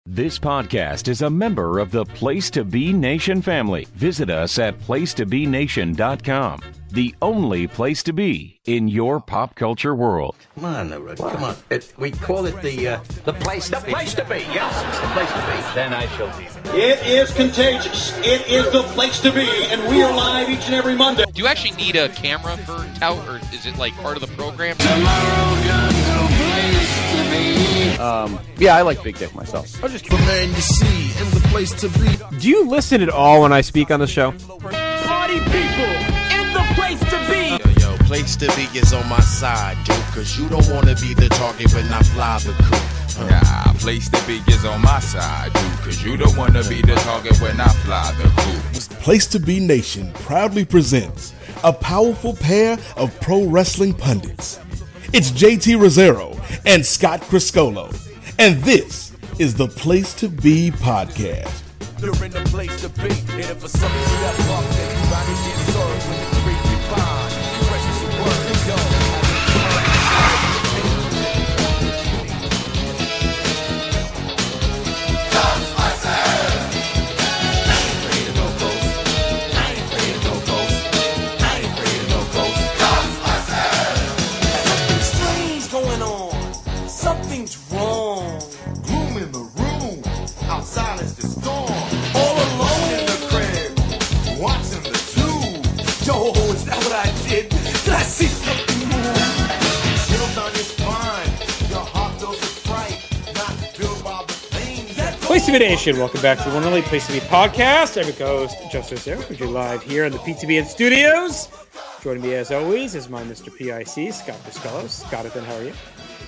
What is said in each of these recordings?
This podcast is a member of the Place to Be Nation family. Visit us at placetobenation.com. The only place to be in your pop culture world. Come on, come on. We call it the place to be. The place to be, yes. The place to be. Then I shall be. It is contagious. It is the place to be, and we are live each and every Monday. Do you actually need a camera for tout, or is it like part of the program? Tomorrow comes no place to be. Yeah, I like big dick myself. I'll just keep man you see in the place to be. Do you listen at all when I speak on the show? Party people in the place to be. Yo, place to be is on my side, dude, cause you don't wanna be the target when I fly the coop. Yeah, place to be is on my side, dude, cause you don't wanna be the target when I fly the coop. Place to Be Nation proudly presents a powerful pair of pro wrestling pundits. It's JT Rosero and Scott Criscolo, and this is the Place to Be podcast. You're in the place to be, and if for some step up, then you gotta get served with the great divine. Precious word, yo. Place to Be Nation, welcome back to the one and only Place to Be podcast. I'm your co-host, Justin Sarah, we're live here in the PTBN studios. Joining me as always is my Mr. PIC, Scott Criscolo. Scottathan, how are you?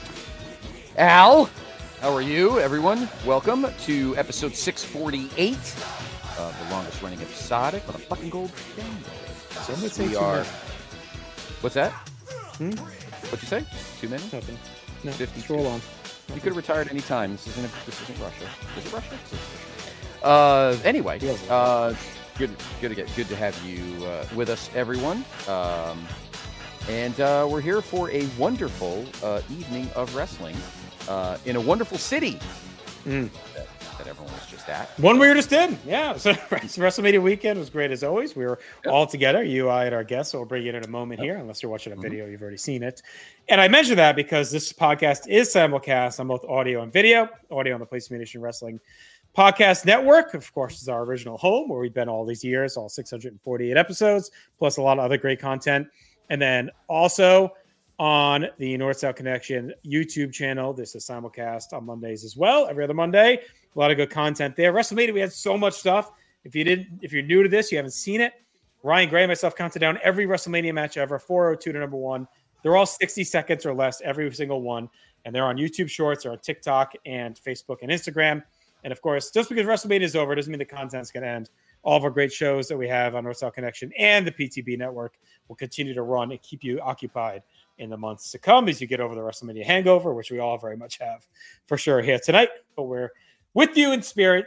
Al, how are you, everyone? Welcome to episode 648 of the longest running episodic on a fucking gold standard. So we are... What's that? What'd you say? Too many? Nothing. No, 50. just roll on. You could have retired any time. This isn't Russia. Is it Russia? Anyway, good to have you with us, everyone. And we're here for a wonderful evening of wrestling in a wonderful city that everyone was just at. One we were just in, yeah. So WrestleMania weekend was great as always. We were all together, you, I, and our guests. So we'll bring it in a moment here, unless you're watching a video, you've already seen it. And I mentioned that because this podcast is simulcast on both audio and video. Audio on the Place to Be Nation Wrestling Podcast Network, of course, is our original home where we've been all these years, all 648 episodes, plus a lot of other great content. And then also on the North-South Connection YouTube channel. This is simulcast on Mondays as well, every other Monday. A lot of good content there. WrestleMania, we had so much stuff. If you're new to this, you haven't seen it, Ryan Gray and myself counted down every WrestleMania match ever, 402 to number one. They're all 60 seconds or less, every single one. And they're on YouTube Shorts, they're on TikTok and Facebook and Instagram. And of course, just because WrestleMania is over doesn't mean the content's going to end. All of our great shows that we have on North-South Connection and the PTB Network will continue to run and keep you occupied in the months to come as you get over the WrestleMania hangover, which we all very much have for sure here tonight. But we're with you in spirit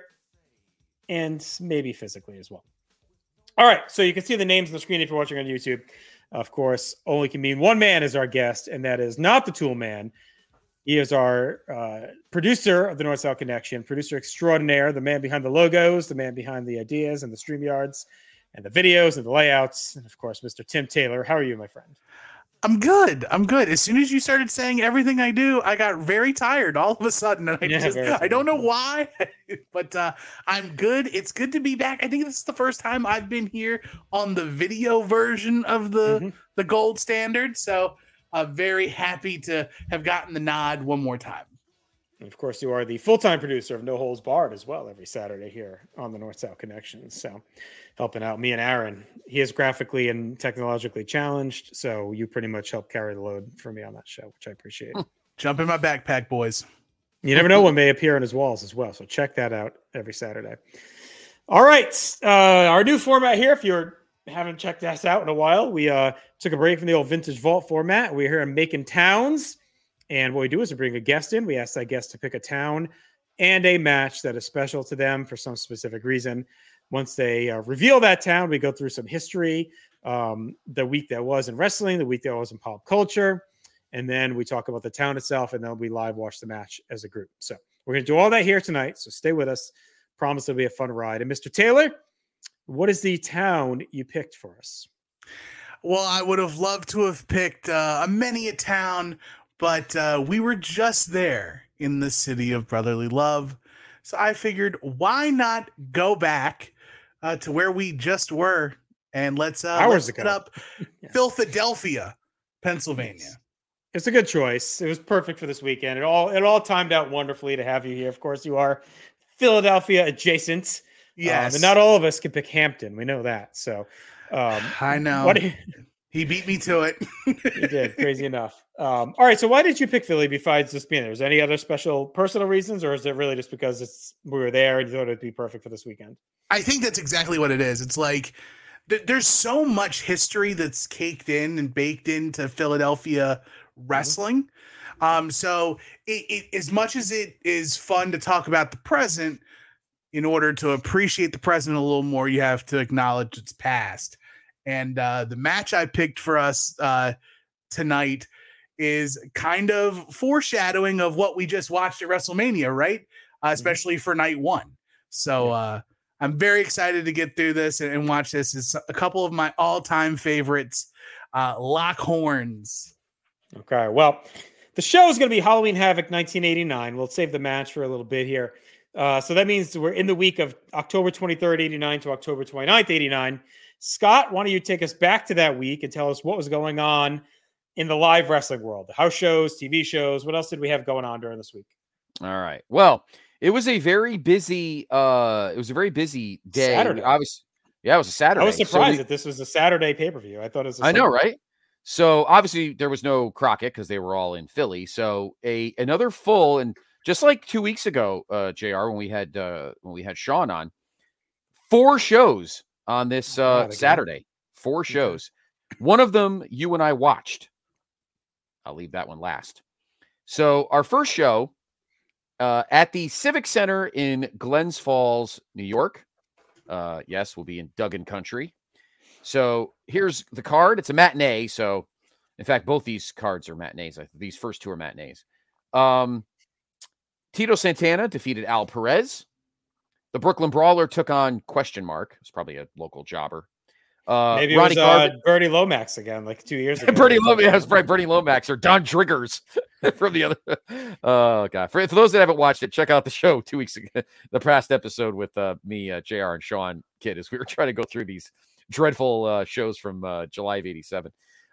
and maybe physically as well. All right, so you can see the names on the screen if you're watching on YouTube. Of course, only can mean one man is our guest, and that is not the Tool Man. He is our producer of the North-South Connection, producer extraordinaire, the man behind the logos, the man behind the ideas and the StreamYards and the videos and the layouts, and of course, Mr. Tim Taylor. How are you, my friend? I'm good. As soon as you started saying everything I do, I got very tired all of a sudden. And I don't know why, but I'm good. It's good to be back. I think this is the first time I've been here on the video version of the gold standard. So I'm very happy to have gotten the nod one more time. And of course, you are the full-time producer of No Holds Barred as well every Saturday here on the North-South Connection. So helping out me and Aaron. He is graphically and technologically challenged, so you pretty much help carry the load for me on that show, which I appreciate. Jump in my backpack, boys. You never know what may appear on his walls as well, so check that out every Saturday. All right, our new format here, if you haven't checked us out in a while, we took a break from the old Vintage Vault format. We're here in Macon Towns. And what we do is we bring a guest in. We ask that guest to pick a town and a match that is special to them for some specific reason. Once they reveal that town, we go through some history, the week that was in wrestling, the week that was in pop culture, and then we talk about the town itself, and then we live watch the match as a group. So We're going to do all that here tonight, so stay with us. Promise it'll be a fun ride. And Mr. Taylor, what is the town you picked for us? Well, I would have loved to have picked many a town, but we were just there in the city of brotherly love. So I figured, why not go back to where we just were, and let's set up Philadelphia, Pennsylvania. It's a good choice. It was perfect for this weekend. It all timed out wonderfully to have you here. Of course, you are Philadelphia adjacent. Yes, and not all of us can pick Hampton. We know that. So I know. He beat me to it. He did. Crazy enough. All right. So why did you pick Philly besides just being there? Is there any other special personal reasons, or is it really just because we were there and you thought it'd be perfect for this weekend? I think that's exactly what it is. It's like there's so much history that's caked in and baked into Philadelphia wrestling. So as much as it is fun to talk about the present, in order to appreciate the present a little more, you have to acknowledge its past. And the match I picked for us tonight is kind of foreshadowing of what we just watched at WrestleMania, right? Especially for night one. So I'm very excited to get through this and watch this. It's a couple of my all-time favorites, Lock Horns. Okay, well, the show is going to be Halloween Havoc 1989. We'll save the match for a little bit here. So that means we're in the week of October 23rd, 89 to October 29th, 89. Scott, why don't you take us back to that week and tell us what was going on in the live wrestling world? House shows, TV shows. What else did we have going on during this week? All right. Well, it was a very busy day. Saturday. It was a Saturday. I was surprised that this was a Saturday pay-per-view. I thought it was I know, right? So obviously there was no Crockett because they were all in Philly. So another full, and just like 2 weeks ago, JR, when we had Sean on, 4 shows on this Saturday. 4 shows. One of them you and I watched. I'll leave that one last. So our first show at the Civic Center in Glens Falls, New York. Yes, we'll be in Duggan Country. So here's the card. It's a matinee. So, in fact, both these cards are matinees. These first 2 are matinees. Tito Santana defeated Al Perez. The Brooklyn Brawler took on Question Mark. It's probably a local jobber. Maybe it was Bertie Lomax again, like 2 years ago. Bertie Lomax, right? Bertie Lomax or Don Triggers from the other. Oh God! For those that haven't watched it, check out the show 2 weeks ago, the past episode with me, JR, and Sean Kidd, as we were trying to go through these dreadful shows from July of '87.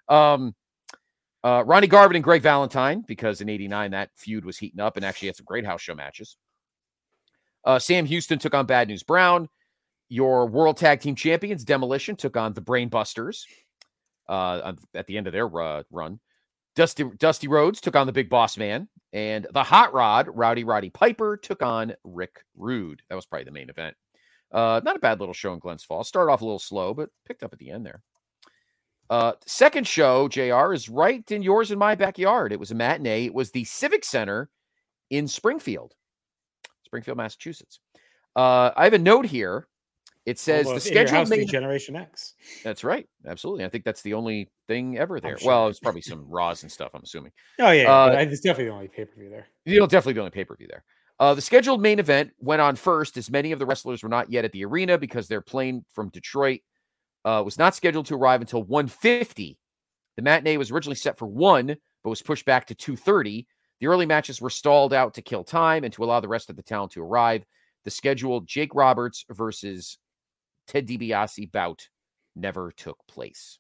Ronnie Garvin and Greg Valentine, because in '89 that feud was heating up and actually had some great house show matches. Sam Houston took on Bad News Brown. Your World Tag Team Champions, Demolition, took on the Brainbusters at the end of their run. Dusty Rhodes took on the Big Boss Man. And the Hot Rod, Rowdy Roddy Piper, took on Rick Rude. That was probably the main event. Not a bad little show in Glens Falls. Started off a little slow, but picked up at the end there. Second show, JR, is right in yours and my backyard. It was a matinee. It was the Civic Center in Springfield, Massachusetts. I have a note here. It says the scheduled main Generation X. That's right. Absolutely. I think that's the only thing ever there. Sure. Well, it's probably some Raws and stuff, I'm assuming. Oh, yeah. It's definitely the only pay-per-view there. Definitely the only pay-per-view there. The scheduled main event went on first, as many of the wrestlers were not yet at the arena because their plane from Detroit was not scheduled to arrive until 1:50. The matinee was originally set for 1, but was pushed back to 2:30. The early matches were stalled out to kill time and to allow the rest of the talent to arrive. The scheduled Jake Roberts versus Ted DiBiase bout never took place.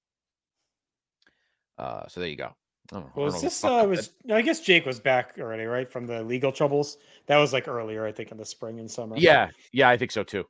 So there you go. I guess Jake was back already, right? From the legal troubles. That was like earlier, I think, in the spring and summer. Yeah, I think so too.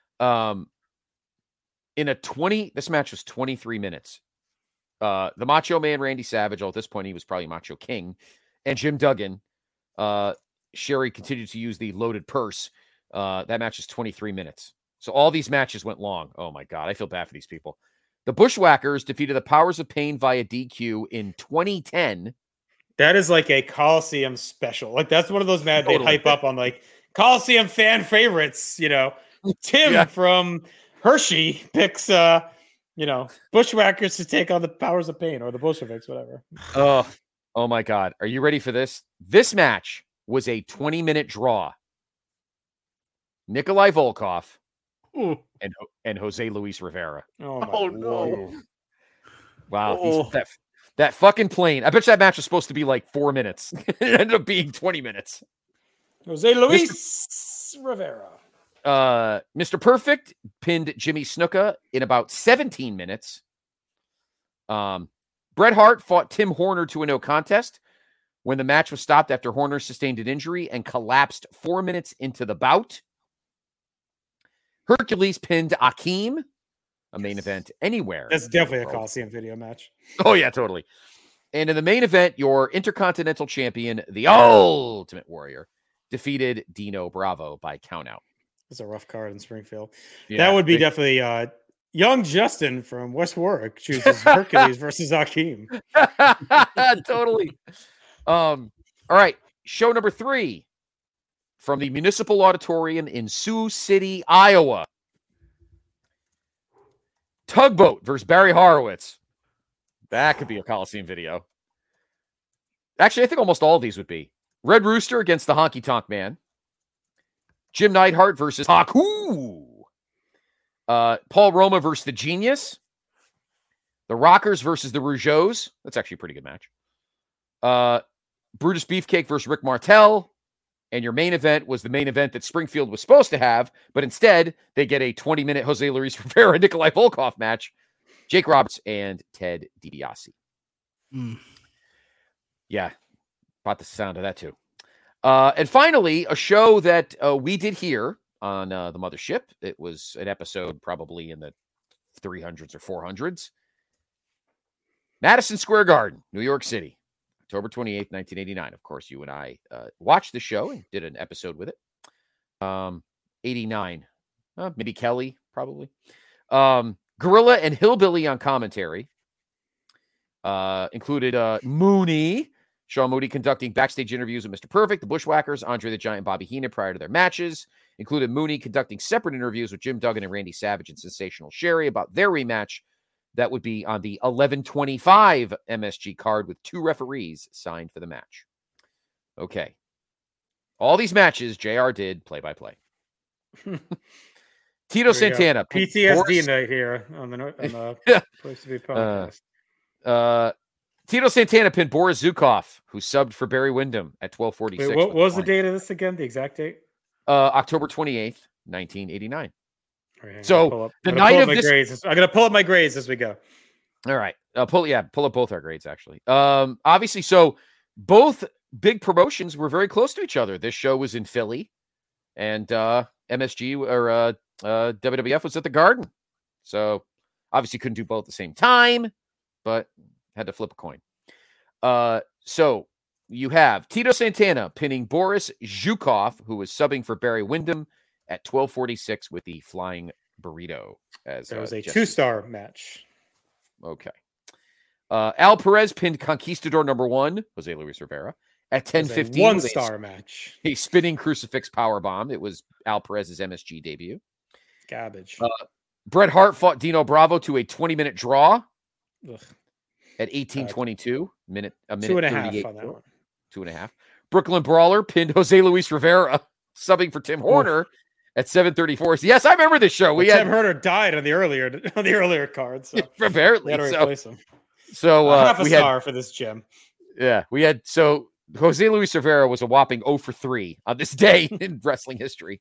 This match was 23 minutes. The Macho Man, Randy Savage, at this point, he was probably Macho King, and Jim Duggan. Sherry continued to use the loaded purse. That match is 23 minutes. So all these matches went long. Oh my God, I feel bad for these people. The Bushwhackers defeated the Powers of Pain via DQ in 2010. That is like a Coliseum special. Like that's one of those they'd hype up on like Coliseum fan favorites. You know, Tim from Hershey picks Bushwhackers to take on the Powers of Pain or the Bolsheviks, whatever. Oh my God. Are you ready for this? This match was a 20-minute draw. Nikolai Volkov and Jose Luis Rivera. Oh no. Wow. That fucking plane. I bet you that match was supposed to be like 4 minutes. It ended up being 20 minutes. Jose Luis Rivera. Mr. Perfect pinned Jimmy Snuka in about 17 minutes. Bret Hart fought Tim Horner to a no contest when the match was stopped after Horner sustained an injury and collapsed 4 minutes into the bout. Hercules pinned Akeem, a main event anywhere. That's definitely a Coliseum video match. Oh, yeah, totally. And in the main event, your Intercontinental Champion, the Ultimate Warrior, defeated Dino Bravo by countout. It's a rough card in Springfield. Yeah, that would be definitely young Justin from West Warwick chooses Hercules versus Akeem. Totally. All right. Show number 3 from the Municipal Auditorium in Sioux City, Iowa. Tugboat versus Barry Horowitz. That could be a Coliseum video. Actually, I think almost all of these would be. Red Rooster against the Honky Tonk Man. Jim Neidhart versus Haku. Paul Roma versus the Genius. The Rockers versus the Rougeaus. That's actually a pretty good match. Brutus Beefcake versus Rick Martel. And your main event was the main event that Springfield was supposed to have, but instead they get a 20-minute Jose Luis Rivera Nikolai Volkov match. Jake Roberts and Ted DiBiase. Yeah, bought the sound of that too. And finally, a show that we did here on the Mothership. It was an episode probably in the 300s or 400s. Madison Square Garden, New York City. October 28th, 1989. Of course, you and I watched the show and did an episode with it. 89. Maybe Kelly, probably. Gorilla and Hillbilly on commentary. Included Mooney. Sean Mooney conducting backstage interviews with Mr. Perfect, the Bushwhackers, Andre the Giant, Bobby Heenan prior to their matches. Included Mooney conducting separate interviews with Jim Duggan and Randy Savage and Sensational Sherry about their rematch. That would be on the 11/25 MSG card with 2 referees signed for the match. Okay. All these matches, JR did play-by-play. Tito Santana. PTSD night here on the Place to Be podcast. Tito Santana pinned Boris Zukov, who subbed for Barry Windham at 12:46. Wait, what was the date of this again? The exact date? October 28th, 1989. Right, so the night of this, I'm gonna pull up my grades as we go. All right, pull up both our grades actually. Obviously, so both big promotions were very close to each other. This show was in Philly, and MSG or WWF was at the Garden. So obviously couldn't do both at the same time, but had to flip a coin. So you have Tito Santana pinning Boris Zhukov, who was subbing for Barry Windham at 12:46 with the Flying Burrito. As it was a 2-star match. Okay. Al Perez pinned Conquistador #1, Jose Luis Rivera, at 10:15. 1-star match. A spinning crucifix powerbomb. It was Al Perez's MSG debut. Garbage. Bret Hart fought Dino Bravo to a 20-minute draw. Ugh. At 18:22, a minute 2.5 on that one. 2.5. Brooklyn Brawler pinned Jose Luis Rivera, subbing for Tim Horner at 7:34. So yes, I remember this show. Tim Horner died on the earlier card, so apparently we had to replace him. So half a star for this gem. Yeah, we had Jose Luis Rivera was a whopping 0 for 3 on this day in wrestling history.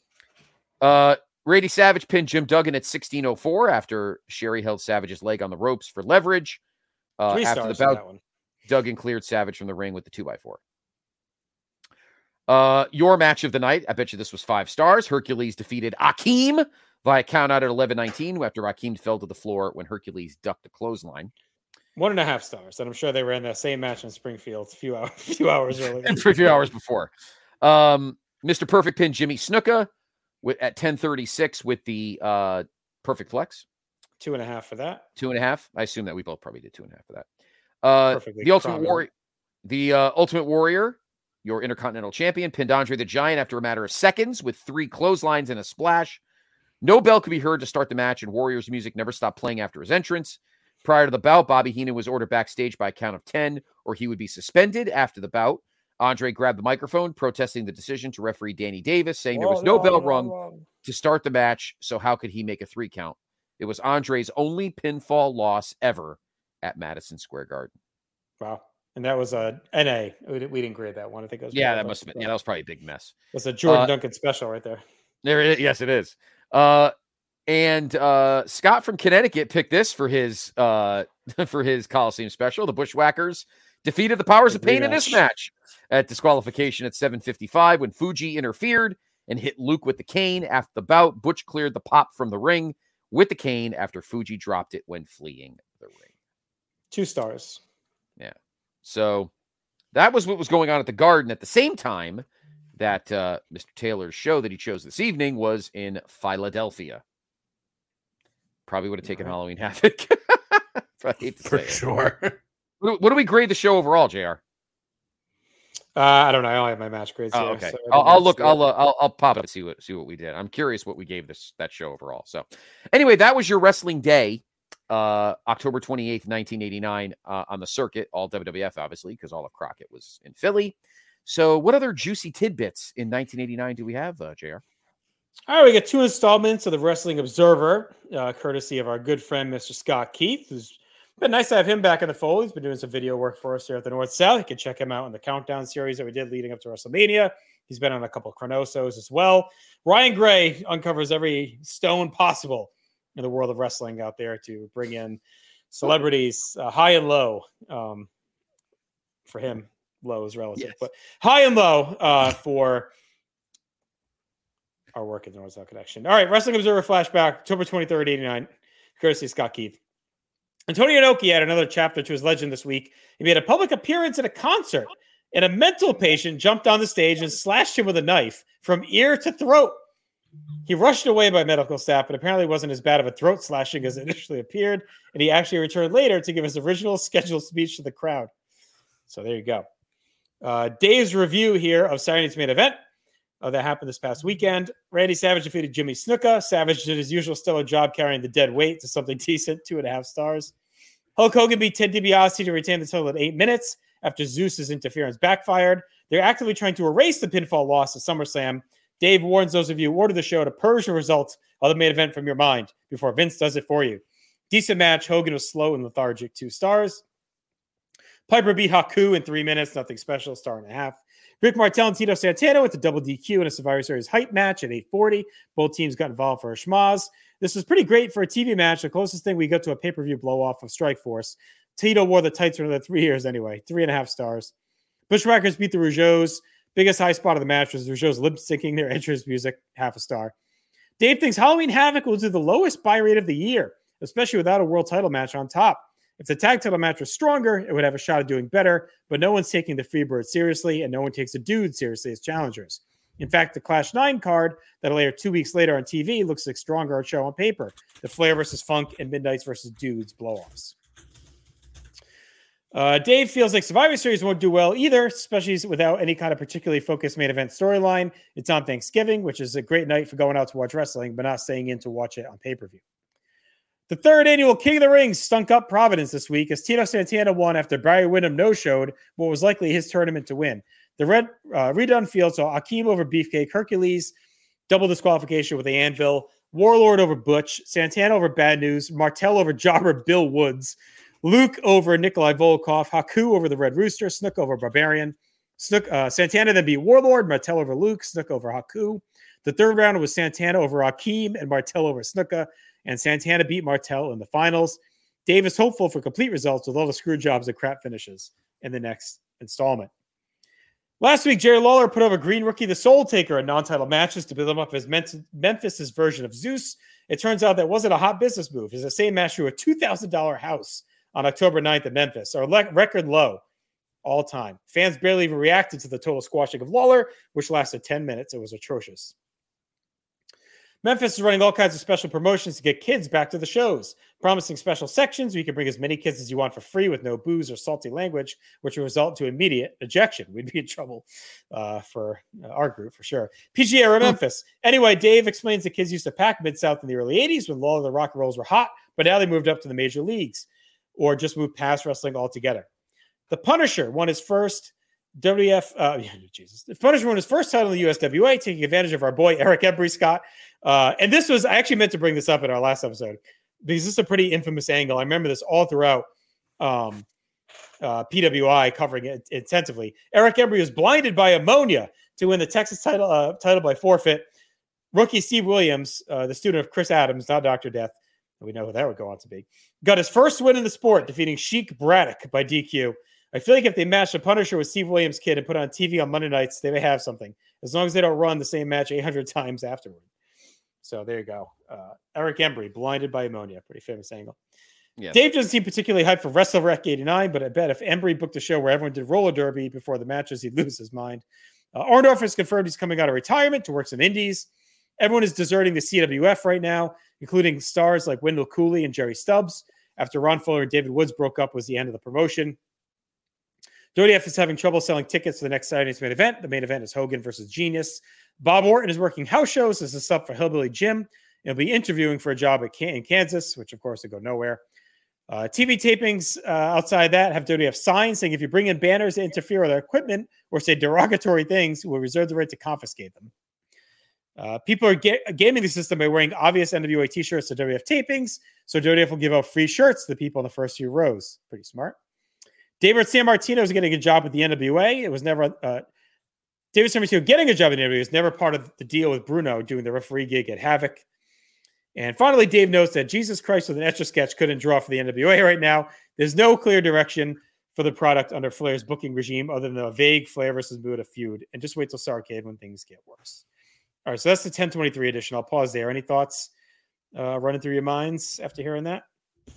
Randy Savage pinned Jim Duggan at 16:04 after Sherry held Savage's leg on the ropes for leverage. 3 after the stars on that bout, one. Duggan cleared Savage from the ring with the 2x4. Your match of the night, I bet you this was 5 stars. Hercules defeated Akeem via countout at 11:19 after Akeem fell to the floor when Hercules ducked a clothesline. 1.5 stars, and I'm sure they ran that same match in Springfield a few hours earlier. And for a few hours before. Mr. Perfect pinned Jimmy Snuka at 10:36 with the Perfect Flex. 2.5 for that. 2.5. I assume that we both probably did 2.5 for that. The Ultimate Warrior, your Intercontinental Champion, pinned Andre the Giant after a matter of seconds with 3 clotheslines and a splash. No bell could be heard to start the match, and Warrior's music never stopped playing after his entrance. Prior to the bout, Bobby Heenan was ordered backstage by a count of 10, or he would be suspended after the bout. Andre grabbed the microphone, protesting the decision to referee Danny Davis, saying there was no bell rung to start the match, so how could he make a 3 count? It was Andre's only pinfall loss ever at Madison Square Garden. Wow. And that was a NA. We didn't grade that one. I think it was. Yeah, that must have been. Yeah, that was probably a big mess. That's a Jordan Duncan special right there. There it is. Yes, it is. And Scott from Connecticut picked this for his Coliseum special. The Bushwhackers defeated the Powers of Pain in this match at disqualification at 7:55 when Fuji interfered and hit Luke with the cane. After the bout, Butch cleared the pop from the ring with the cane after Fuji dropped it when fleeing the ring. 2 stars. Yeah. So that was what was going on at the Garden at the same time that Mr. Taylor's show that he chose this evening was in Philadelphia. Probably would have taken Halloween Havoc. I hate to For say it. sure. What do we grade the show overall, JR? I don't know. I only have my match grades here. Okay. So I'll look. I'll pop up and see what we did. I'm curious what we gave that show overall. So, anyway, that was your wrestling day, October 28th, 1989, on the circuit. All WWF, obviously, because all of Crockett was in Philly. So, what other juicy tidbits in 1989 do we have, JR? All right, we got 2 installments of the Wrestling Observer, courtesy of our good friend, Mr. Scott Keith, who's been nice to have him back in the fold. He's been doing some video work for us here at the North South. You can check him out in the Countdown series that we did leading up to WrestleMania. He's been on a couple of Chronosos as well. Ryan Gray uncovers every stone possible in the world of wrestling out there to bring in celebrities, high and low. For him, low is relative, but high and low for our work at the North South Connection. All right, Wrestling Observer flashback, October 23rd, 89, courtesy of Scott Keith. Antonio Inoki had another chapter to his legend this week. He made a public appearance at a concert, and a mental patient jumped on the stage and slashed him with a knife from ear to throat. He rushed away by medical staff, but apparently wasn't as bad of a throat slashing as it initially appeared, and he actually returned later to give his original scheduled speech to the crowd. So there you go. Dave's review here of Saturday Night's Main Event that happened this past weekend. Randy Savage defeated Jimmy Snuka. Savage did his usual stellar job carrying the dead weight to something decent, 2.5 stars. Hulk Hogan beat Ted DiBiase to retain the title at 8 minutes after Zeus's interference backfired. They're actively trying to erase the pinfall loss at SummerSlam. Dave warns those of you who order the show to purge the results of the main event from your mind before Vince does it for you. Decent match. Hogan was slow and lethargic, 2 stars. Piper beat Haku in 3 minutes, nothing special, 1.5 stars. Rick Martel and Tito Santana with the double DQ in a Survivor Series hype match at 8:40. Both teams got involved for a schmaz. This was pretty great for a TV match. The closest thing we got to a pay-per-view blow-off of Strikeforce. Tito wore the tights for another 3 years anyway. 3.5 stars. Bushwhackers beat the Rougeaus. Biggest high spot of the match was the Rougeaus lip-syncing their entrance music. 0.5 star. Dave thinks Halloween Havoc will do the lowest buy rate of the year, especially without a world title match on top. If the tag title match was stronger, it would have a shot at doing better, but no one's taking the Freebird seriously, and no one takes the Dude seriously as challengers. In fact, the Clash 9 card that'll air 2 weeks later on TV looks like a stronger show on paper. The Flair versus Funk and Midnights versus Dudes blow-offs. Dave feels like Survivor Series won't do well either, especially without any kind of particularly focused main event storyline. It's on Thanksgiving, which is a great night for going out to watch wrestling, but not staying in to watch it on pay-per-view. The 3rd annual King of the Ring stunk up Providence this week as Tito Santana won after Barry Windham no-showed what was likely his tournament to win. The redone field saw Akeem over Beefcake, Hercules, double disqualification with the Anvil, Warlord over Butch, Santana over Bad News, Martel over Jobber Bill Woods, Luke over Nikolai Volkov, Haku over the Red Rooster, Snook over Barbarian. Santana then beat Warlord, Martel over Luke, Snook over Haku. The 3rd round was Santana over Akeem and Martel over Snuka, and Santana beat Martel in the finals. Dave is hopeful for complete results with all the screw jobs and crap finishes in the next installment. Last week, Jerry Lawler put over Green Rookie the Soul Taker in non-title matches to build him up as Memphis's version of Zeus. It turns out that wasn't a hot business move. It's the same match drew a $2,000 house on October 9th in Memphis, our record low all time. Fans barely even reacted to the total squashing of Lawler, which lasted 10 minutes. It was atrocious. Memphis is running all kinds of special promotions to get kids back to the shows, promising special sections where you can bring as many kids as you want for free with no booze or salty language, which will result to immediate ejection. We'd be in trouble for our group, for sure. PGA era Memphis. Anyway, Dave explains the kids used to pack Mid-South in the early 80s when all of the rock and rolls were hot, but now they moved up to the major leagues or just moved past wrestling altogether. The Punisher won his first Jesus. The Punisher won his first title in the USWA, taking advantage of our boy Eric Embry, Scott. And this was, I actually meant to bring this up in our last episode because this is a pretty infamous angle. I remember this all throughout PWI, covering it intensively. Eric Embry was blinded by ammonia to win the Texas title by forfeit. Rookie Steve Williams, the student of Chris Adams, not Dr. Death, we know who that would go on to be, got his first win in the sport, defeating Sheik Braddock by DQ. I feel like if they match the Punisher with Steve Williams' kid and put it on TV on Monday nights, they may have something, as long as they don't run the same match 800 times afterward. So there you go. Eric Embry, blinded by ammonia. Pretty famous angle. Yes. Dave doesn't seem particularly hyped for WrestleWreck 89, but I bet if Embry booked a show where everyone did roller derby before the matches, he'd lose his mind. Orndorff has confirmed he's coming out of retirement to work some indies. Everyone is deserting the CWF right now, including stars like Wendell Cooley and Jerry Stubbs. After Ron Fuller and David Woods broke up was the end of the promotion. WWF is having trouble selling tickets to the next Saturday's main event. The main event is Hogan versus Genius. Bob Orton is working house shows as a sub for Hillbilly Jim. He'll be interviewing for a job in Kansas, which of course will go nowhere. TV tapings outside that have WWF signs saying if you bring in banners that interfere with our equipment or say derogatory things, we'll reserve the right to confiscate them. People are gaming the system by wearing obvious NWA t-shirts to WWF tapings, so WWF will give out free shirts to the people in the first few rows. Pretty smart. David Sammartino is getting a job with the NWA. It was never David Sammartino getting a job in the NWA was never part of the deal with Bruno doing the referee gig at Havoc. And finally, Dave notes that Jesus Christ with an Etch-a-Sketch couldn't draw for the NWA right now. There's no clear direction for the product under Flair's booking regime other than a vague Flair versus Buddha feud. And just wait till Starrcade when things get worse. All right, so that's the 1023 edition. I'll pause there. Any thoughts running through your minds after hearing that?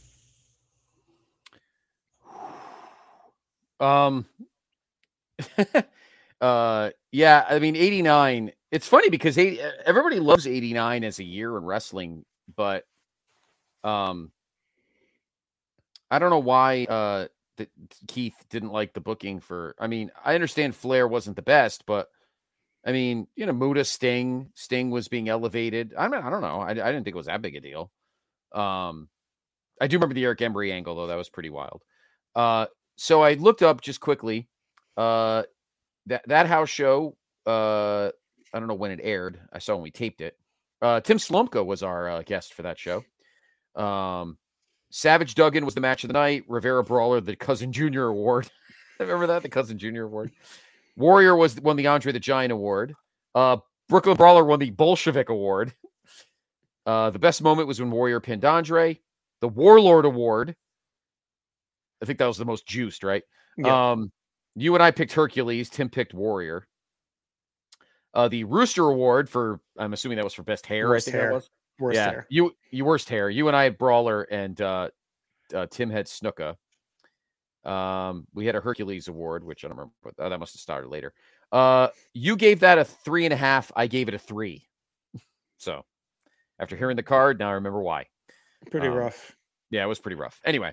Yeah, I mean, 89, it's funny because everybody loves 89 as a year in wrestling, but I don't know why Keith didn't like the booking for, I mean, I understand Flair wasn't the best, but I mean, you know, Muta, Sting was being elevated. I mean, I don't know. I didn't think it was that big a deal. I do remember the Eric Embry angle, though. That was pretty wild. So I looked up just quickly. That house show, I don't know when it aired. I saw when we taped it. Tim Slomka was our guest for that show. Savage Duggan was the match of the night. Rivera Brawler, the Cousin Junior Award. Remember that? The Cousin Junior Award. Warrior won the Andre the Giant Award. Brooklyn Brawler won the Bolshevik Award. The best moment was when Warrior pinned Andre. The Warlord Award. I think that was the most juiced, right? Yeah. You and I picked Hercules. Tim picked Warrior. The Rooster Award for, I'm assuming that was for best hair. Worst I think hair. That was. Worst hair. You worst hair. You and I had Brawler, and Tim had Snuka. We had a Hercules Award, which I don't remember, but that must have started later. You gave that a 3.5. I gave it a 3. So after hearing the card, now I remember why. Pretty rough. Yeah, it was pretty rough. Anyway,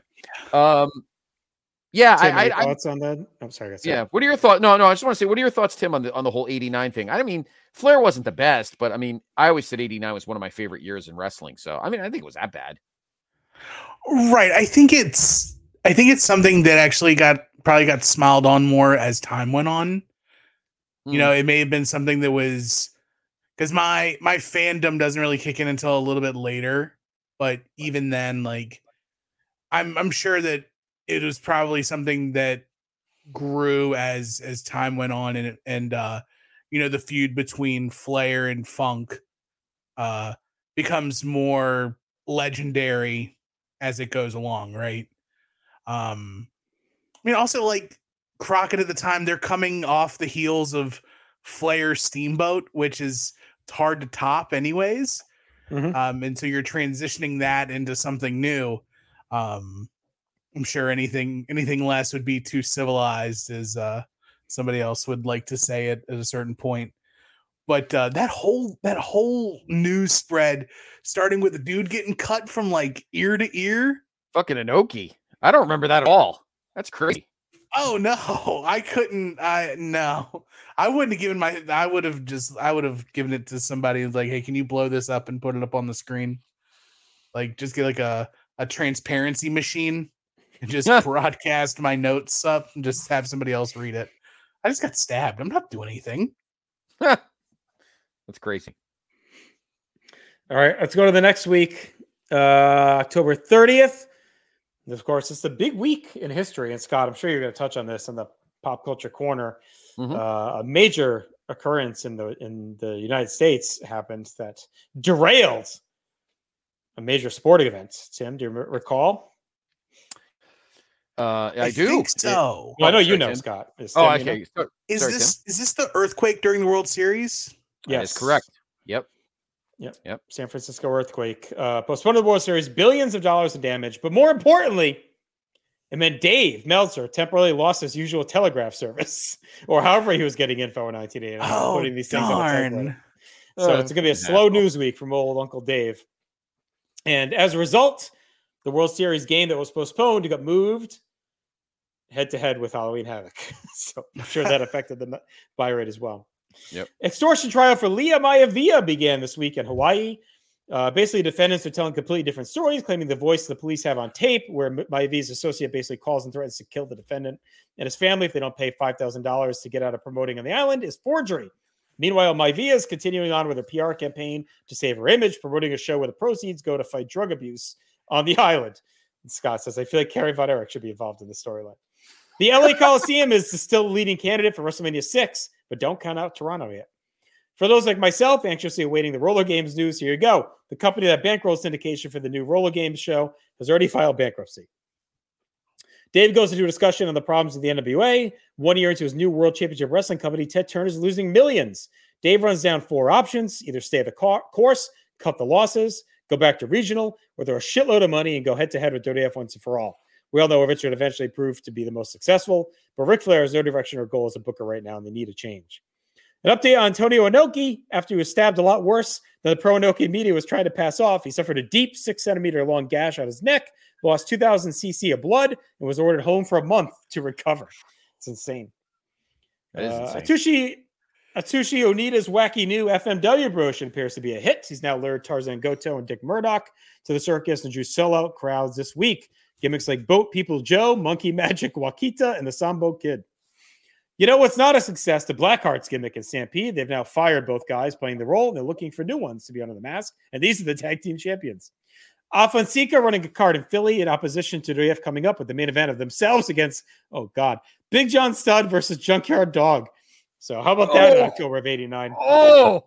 yeah, Tim, any thoughts on that? I'm sorry. Yeah, what are your thoughts? No, I just want to say, what are your thoughts, Tim, on the whole 89 thing? I mean, Flair wasn't the best, but I mean, I always said 89 was one of my favorite years in wrestling. So I mean, I think it was that bad. Right. I think it's something that actually probably got smiled on more as time went on. You know, it may have been something that was, because my fandom doesn't really kick in until a little bit later. But even then, like, I'm sure that it was probably something that grew as time went on, and you know, the feud between Flair and Funk becomes more legendary as it goes along, right? I mean, also, like, Crockett at the time, they're coming off the heels of Flair Steamboat, which is hard to top anyways. Mm-hmm. And so you're transitioning that into something new. I'm sure anything less would be too civilized, as somebody else would like to say it at a certain point. But that whole news spread, starting with the dude getting cut from like ear to ear. Fucking Inoki. I don't remember that at all. That's crazy. Oh no, I couldn't. No, I wouldn't have given I would have given it to somebody who's like, hey, can you blow this up and put it up on the screen? Like, just get like a transparency machine and just broadcast my notes up and just have somebody else read it. I just got stabbed. I'm not doing anything. That's crazy. All right, let's go to the next week, October 30th. And of course, it's a big week in history. And Scott, I'm sure you're going to touch on this in the pop culture corner. A major occurrence in the United States happened that derailed a major sporting event. Tim, do you recall? I do think so. Well, I know you know, Tim. Scott. Okay. Is this the earthquake during the World Series? Yes, correct. Yep. San Francisco earthquake postponed the World Series, billions of dollars in damage, but more importantly, it meant Dave Meltzer temporarily lost his usual telegraph service, or however he was getting info in 1989, putting these things on the typewriter. So it's going to be a slow news week from old Uncle Dave. And as a result, the World Series game that was postponed got moved head-to-head with Halloween Havoc. So I'm sure that affected the buy rate as well. Yep. Extortion trial for Leah Maivia began this week in Hawaii. Basically, defendants are telling completely different stories, claiming the voice the police have on tape, where Maivia's associate basically calls and threatens to kill the defendant and his family if they don't pay $5,000 to get out of promoting on the island, is forgery. Meanwhile, Maivia is continuing on with her PR campaign to save her image, promoting a show where the proceeds go to fight drug abuse on the island. And Scott says, I feel like Kerry Von Erich should be involved in the storyline. The LA Coliseum is still the leading candidate for WrestleMania 6, but don't count out Toronto yet. For those like myself, anxiously awaiting the Roller Games news, here you go. The company that bankrolls syndication for the new Roller Games show has already filed bankruptcy. Dave goes into a discussion on the problems of the NWA. 1 year into his new World Championship Wrestling company, Ted Turner is losing millions. Dave runs down 4 options: either stay the course, cut the losses, go back to regional, or throw a shitload of money and go head-to-head with Dirty F once and for all. We all know Richard eventually proved to be the most successful, but Ric Flair has no direction or goal as a booker right now, and they need a change. An update on Antonio Inoki. After he was stabbed a lot worse than the pro Inoki media was trying to pass off, he suffered a deep 6-centimeter long gash on his neck, lost 2,000 cc of blood, and was ordered home for a month to recover. It's insane. That is insane. Atsushi Onita's wacky new FMW promotion appears to be a hit. He's now lured Tarzan Goto and Dick Murdoch to the circus and drew sellout crowds this week. Gimmicks like Boat People Joe, Monkey Magic Wakita, and the Sambo Kid. You know what's not a success? The Blackhearts gimmick in Stampede. They've now fired both guys playing the role, and they're looking for new ones to be under the mask. And these are the tag team champions. Afonseca running a card in Philly in opposition to WF coming up with the main event of themselves against, Big John Studd versus Junkyard Dog. So how about that in October of 89? I'll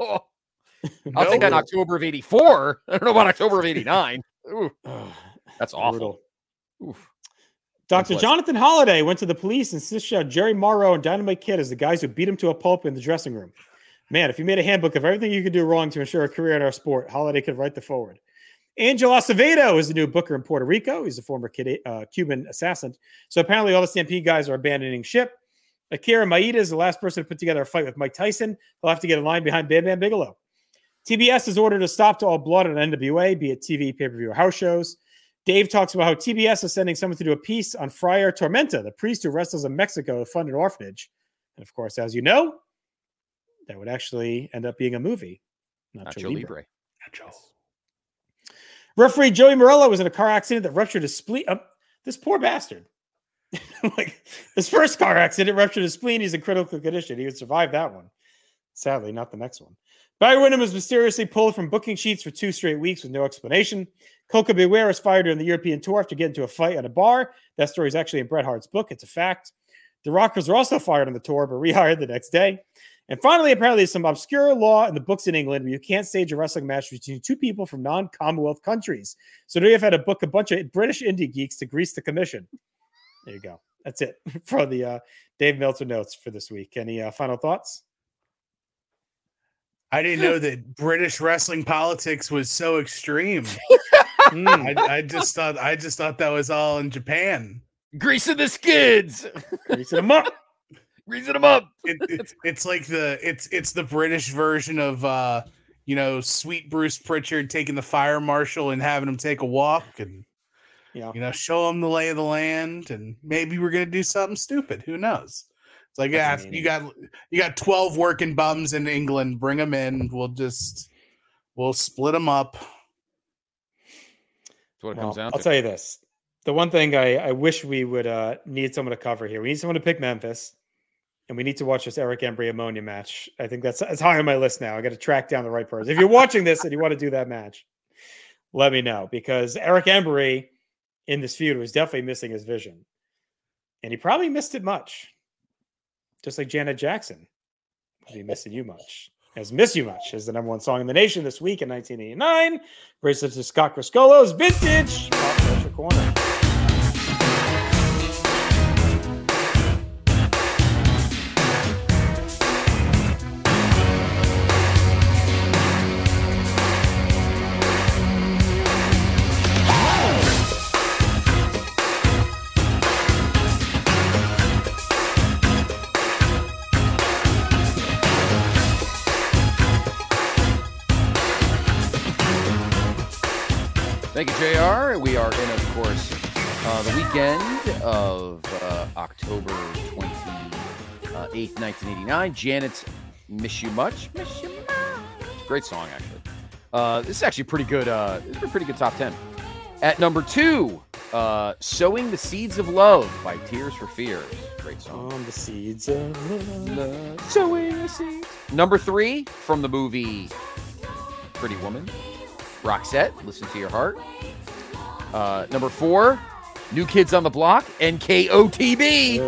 take that in October of 84. I don't know about October of 89. Ooh, that's awful. Oof. Dr. Jonathan Holliday went to the police and snitched out Jerry Morrow and Dynamite Kid as the guys who beat him to a pulp in the dressing room. Man, if you made a handbook of everything you could do wrong to ensure a career in our sport, Holliday could write the forward. Angel Acevedo is the new booker in Puerto Rico. He's a former Cuban assassin. So apparently all the Stampede guys are abandoning ship. Akira Maeda is the last person to put together a fight with Mike Tyson. He'll have to get in line behind Bam Bam Bigelow. TBS has ordered a stop to all blood on NWA, be it TV, pay-per-view, or house shows. Dave talks about how TBS is sending someone to do a piece on Friar Tormenta, the priest who wrestles in Mexico to fund an orphanage. And of course, as you know, that would actually end up being a movie. Nacho Libre. Nacho. Referee Joey Morello was in a car accident that ruptured his spleen. This poor bastard. His first car accident ruptured his spleen. He's in critical condition. He would survive that one. Sadly, not the next one. Barry Windham was mysteriously pulled from booking sheets for 2 straight weeks with no explanation. Coca Beware was fired during the European tour after getting into a fight at a bar. That story is actually in Bret Hart's book. It's a fact. The Rockers were also fired on the tour, but rehired the next day. And finally, apparently, there's some obscure law in the books in England where you can't stage a wrestling match between 2 people from non-Commonwealth countries. So WWF had to book a bunch of British indie geeks to grease the commission. There you go. That's it for the Dave Meltzer notes for this week. Any final thoughts? I didn't know that British wrestling politics was so extreme. I just thought that was all in Japan. Greasing the skids. Greasing them up. Greasing them up. It's like it's the British version of Sweet Bruce Pritchard taking the fire marshal and having him take a walk and show him the lay of the land, and maybe we're gonna do something stupid. Who knows? It's like, you got 12 working bums in England. Bring them in. We'll split them up. That's what it comes down to. I'll tell you this. The one thing I wish we would need someone to cover here. We need someone to pick Memphis. and we need to watch this Eric Embry ammonia match. I think that's high on my list now. I got to track down the right person. If you're watching this and you want to do that match, let me know, because Eric Embry in this feud was definitely missing his vision, and he probably missed it much, just like Janet Jackson will be missing you much. As Miss You Much is the #1 song in the nation this week in 1989. Bracelet to Scott Criscolo's Vintage Pop Culture Corner. Thank you, JR. We are in, of course, the weekend of October 28th, 1989. Janet's Miss You Much. Miss You Much. Great song, actually. This is actually pretty good. This is a pretty good top 10. At number 2, Sowing the Seeds of Love by Tears for Fears. Great song. On the seeds of love. Sowing the seeds. Number 3, from the movie Pretty Woman. Roxette, Listen to Your Heart. Number 4, New Kids on the Block, NKOTB.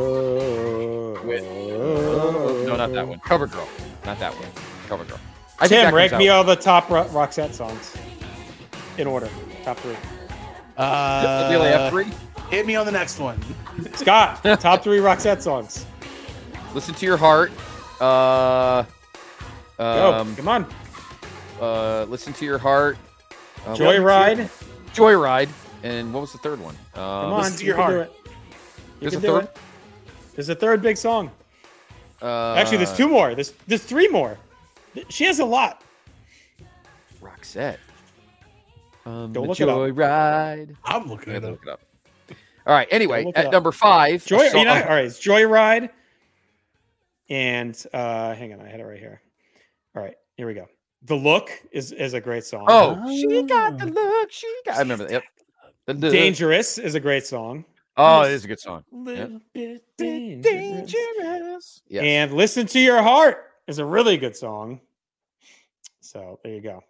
No, not that one. Cover Girl. Not that one. Cover Girl. Tim, rank me all the top Roxette songs in order. Top 3. Really have 3? Hit me on the next one. Scott, top 3 Roxette songs. Listen to Your Heart. Go. Come on. Listen to Your Heart. Joyride. Joyride. And what was the third one? Come on, Listen to Your Heart. You There's can a do third? it. There's a third big song. Actually, there's 2 more. There's 3 more. She has a lot. Roxette. Don't look it up. Joyride. I'm looking it up. Look it up. All right. Anyway, Look it at up. number 5. All right, it's Joyride. And hang on, I had it right here. All right, here we go. The Look is a great song. Oh, she got the look. I remember that. Yep. Dangerous is a great song. Oh, it is a good song. Little bit dangerous. Yes. And Listen to Your Heart is a really good song. So there you go.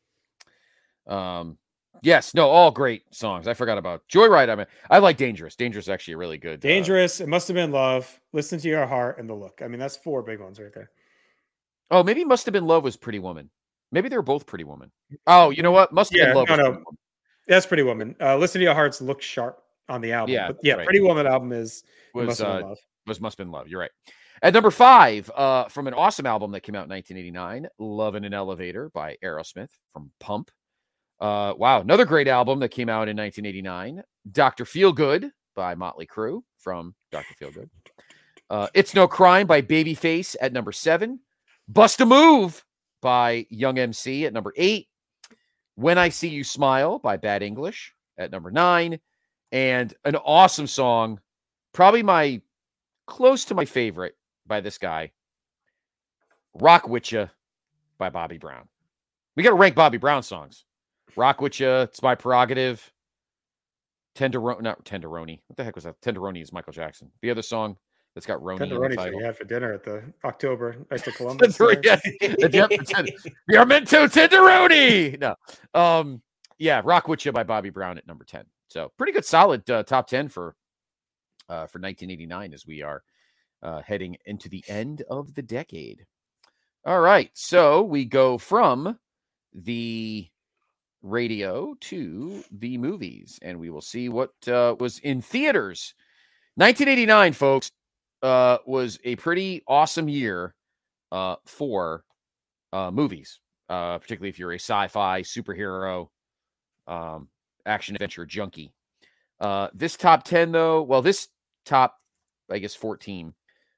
Yes, no, all great songs. I forgot about Joyride. I mean, I like Dangerous. Dangerous is actually a really good. Dangerous. It Must Have Been Love. Listen to Your Heart and The Look. I mean, that's 4 big ones right there. Oh, maybe Must Have Been Love was Pretty Woman. Maybe they were both Pretty Woman. Oh, you know what? Must Have Been Love. No. That's Pretty Woman. Listen to Your Heart's Look Sharp on the album. Yeah, but yeah, right. Pretty Woman album was Must Have Been Love. Must Have Been Love. You're right. At number 5, from an awesome album that came out in 1989, Love in an Elevator by Aerosmith from Pump. Wow, another great album that came out in 1989, Dr. Feelgood by Motley Crue from Dr. Feelgood. It's No Crime by Babyface at number 7. Bust a Move by Young MC at number 8. When I See You Smile by Bad English at number 9. And an awesome song, probably close to my favorite by this guy, Rock Witcha by Bobby Brown. We got to rank Bobby Brown songs. Rock Witcha, It's My Prerogative. Not Tenderoni. What the heck was that? Tenderoni is Michael Jackson. The other song that's got Roni in the Tenderoni title. you had for dinner at the October night to Columbus. We are meant to Tenderoni. No. Yeah, Rock Witcha by Bobby Brown at number 10. So pretty good, solid top 10 for 1989 as we are heading into the end of the decade. All right, so we go from the radio to the movies, and we will see what was in theaters. 1989, folks, was a pretty awesome year for movies, particularly if you're a sci-fi superhero action adventure junkie. This top 10, though, well, this top, I guess, 14,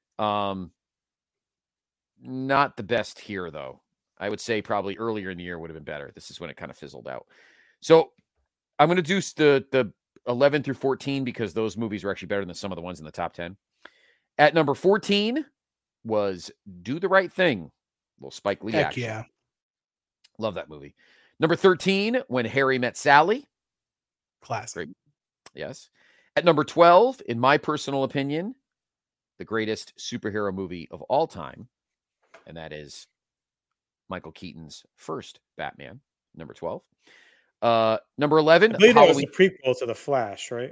not the best here, though. I would say probably earlier in the year would have been better. This is when it kind of fizzled out. So I'm going to do the 11 through 14 because those movies were actually better than some of the ones in the top 10. At number 14 was Do the Right Thing. Little Spike Lee action. Yeah. Love that movie. Number 13, When Harry Met Sally. Classic. Great. Yes. At number 12, in my personal opinion, the greatest superhero movie of all time, and that is Michael Keaton's first Batman, number 12. Number 11, I believe that was Halloween. a prequel to The Flash, right?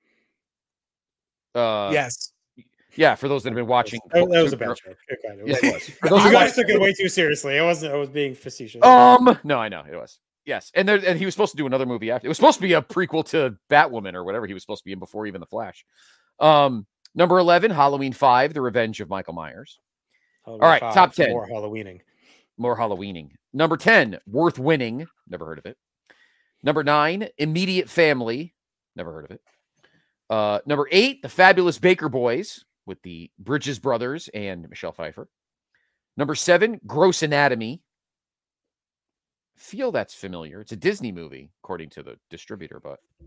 Yes. Yeah, for those that have been watching. That was a bad joke. Okay, Yeah, it was. For You those who guys took it way too seriously. I was being facetious. No, I know it was. Yes, and he was supposed to do another movie after. It was supposed to be a prequel to Batwoman or whatever he was supposed to be in before even The Flash. Number 11, Halloween 5, The Revenge of Michael Myers. Halloween All right, 5, top 10. More Halloweening. More Halloweening. Number 10, Worth Winning. Never heard of it. Number 9, Immediate Family. Never heard of it. Number 8, The Fabulous Baker Boys with the Bridges brothers and Michelle Pfeiffer. Number 7, Gross Anatomy. Feel that's familiar. It's a Disney movie, according to the distributor.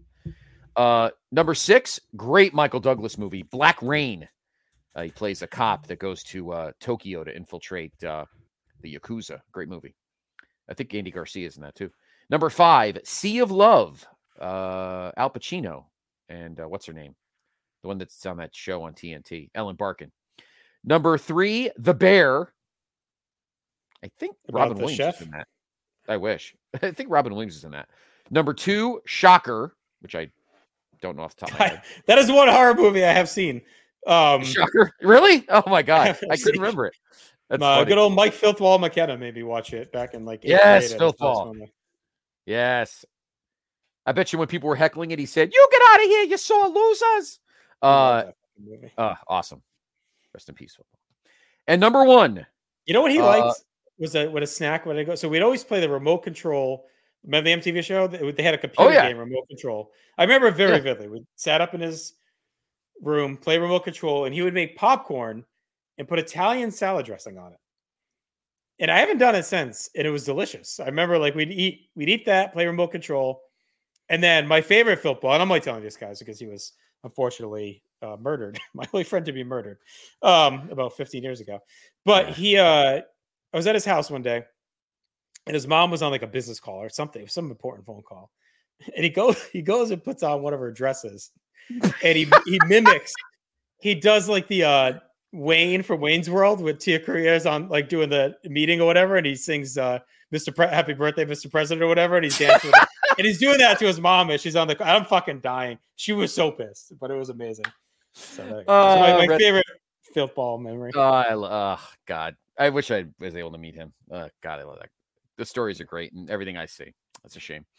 But number 6, great Michael Douglas movie, Black Rain. He plays a cop that goes to Tokyo to infiltrate the Yakuza. Great movie. I think Andy Garcia is in that too. Number 5, Sea of Love. Al Pacino and what's her name? The one that's on that show on TNT, Ellen Barkin. Number 3, The Bear. I think Robin Williams is in that. I wish. I think Robin Williams is in that. Number 2, Shocker, which I don't know off the top of my head. That is one horror movie I have seen. Shocker? Really? Oh my God. I couldn't remember it. That's good old Mike Filthwall McKenna maybe watch it back in like yes, Filthwall. Yes. I bet you when people were heckling it, he said, "You get out of here, you sore losers." Awesome. Rest in peace, football. And number 1. You know what he liked? Was a snack when I go. So we'd always play the remote control. Remember the MTV show? They had a computer game, remote control. I remember it very vividly. We sat up in his room, play remote control, and he would make popcorn and put Italian salad dressing on it. And I haven't done it since, and it was delicious. I remember like we'd eat that, play remote control, and then my favorite football, and I'm only telling this guys because he was unfortunately murdered, my only friend to be murdered about 15 years ago. But I was at his house one day, and his mom was on like a business call or something, some important phone call. And he goes and puts on one of her dresses, and he mimics. He does like the Wayne from Wayne's World with Tia Carrere's on like doing the meeting or whatever, and he sings Happy Birthday, Mr. President or whatever, and he's dancing with and he's doing that to his mom as she's on the. I'm fucking dying. She was so pissed, but it was amazing. So my favorite Filthball memory. God. I wish I was able to meet him. God, I love that. The stories are great and everything I see. That's a shame.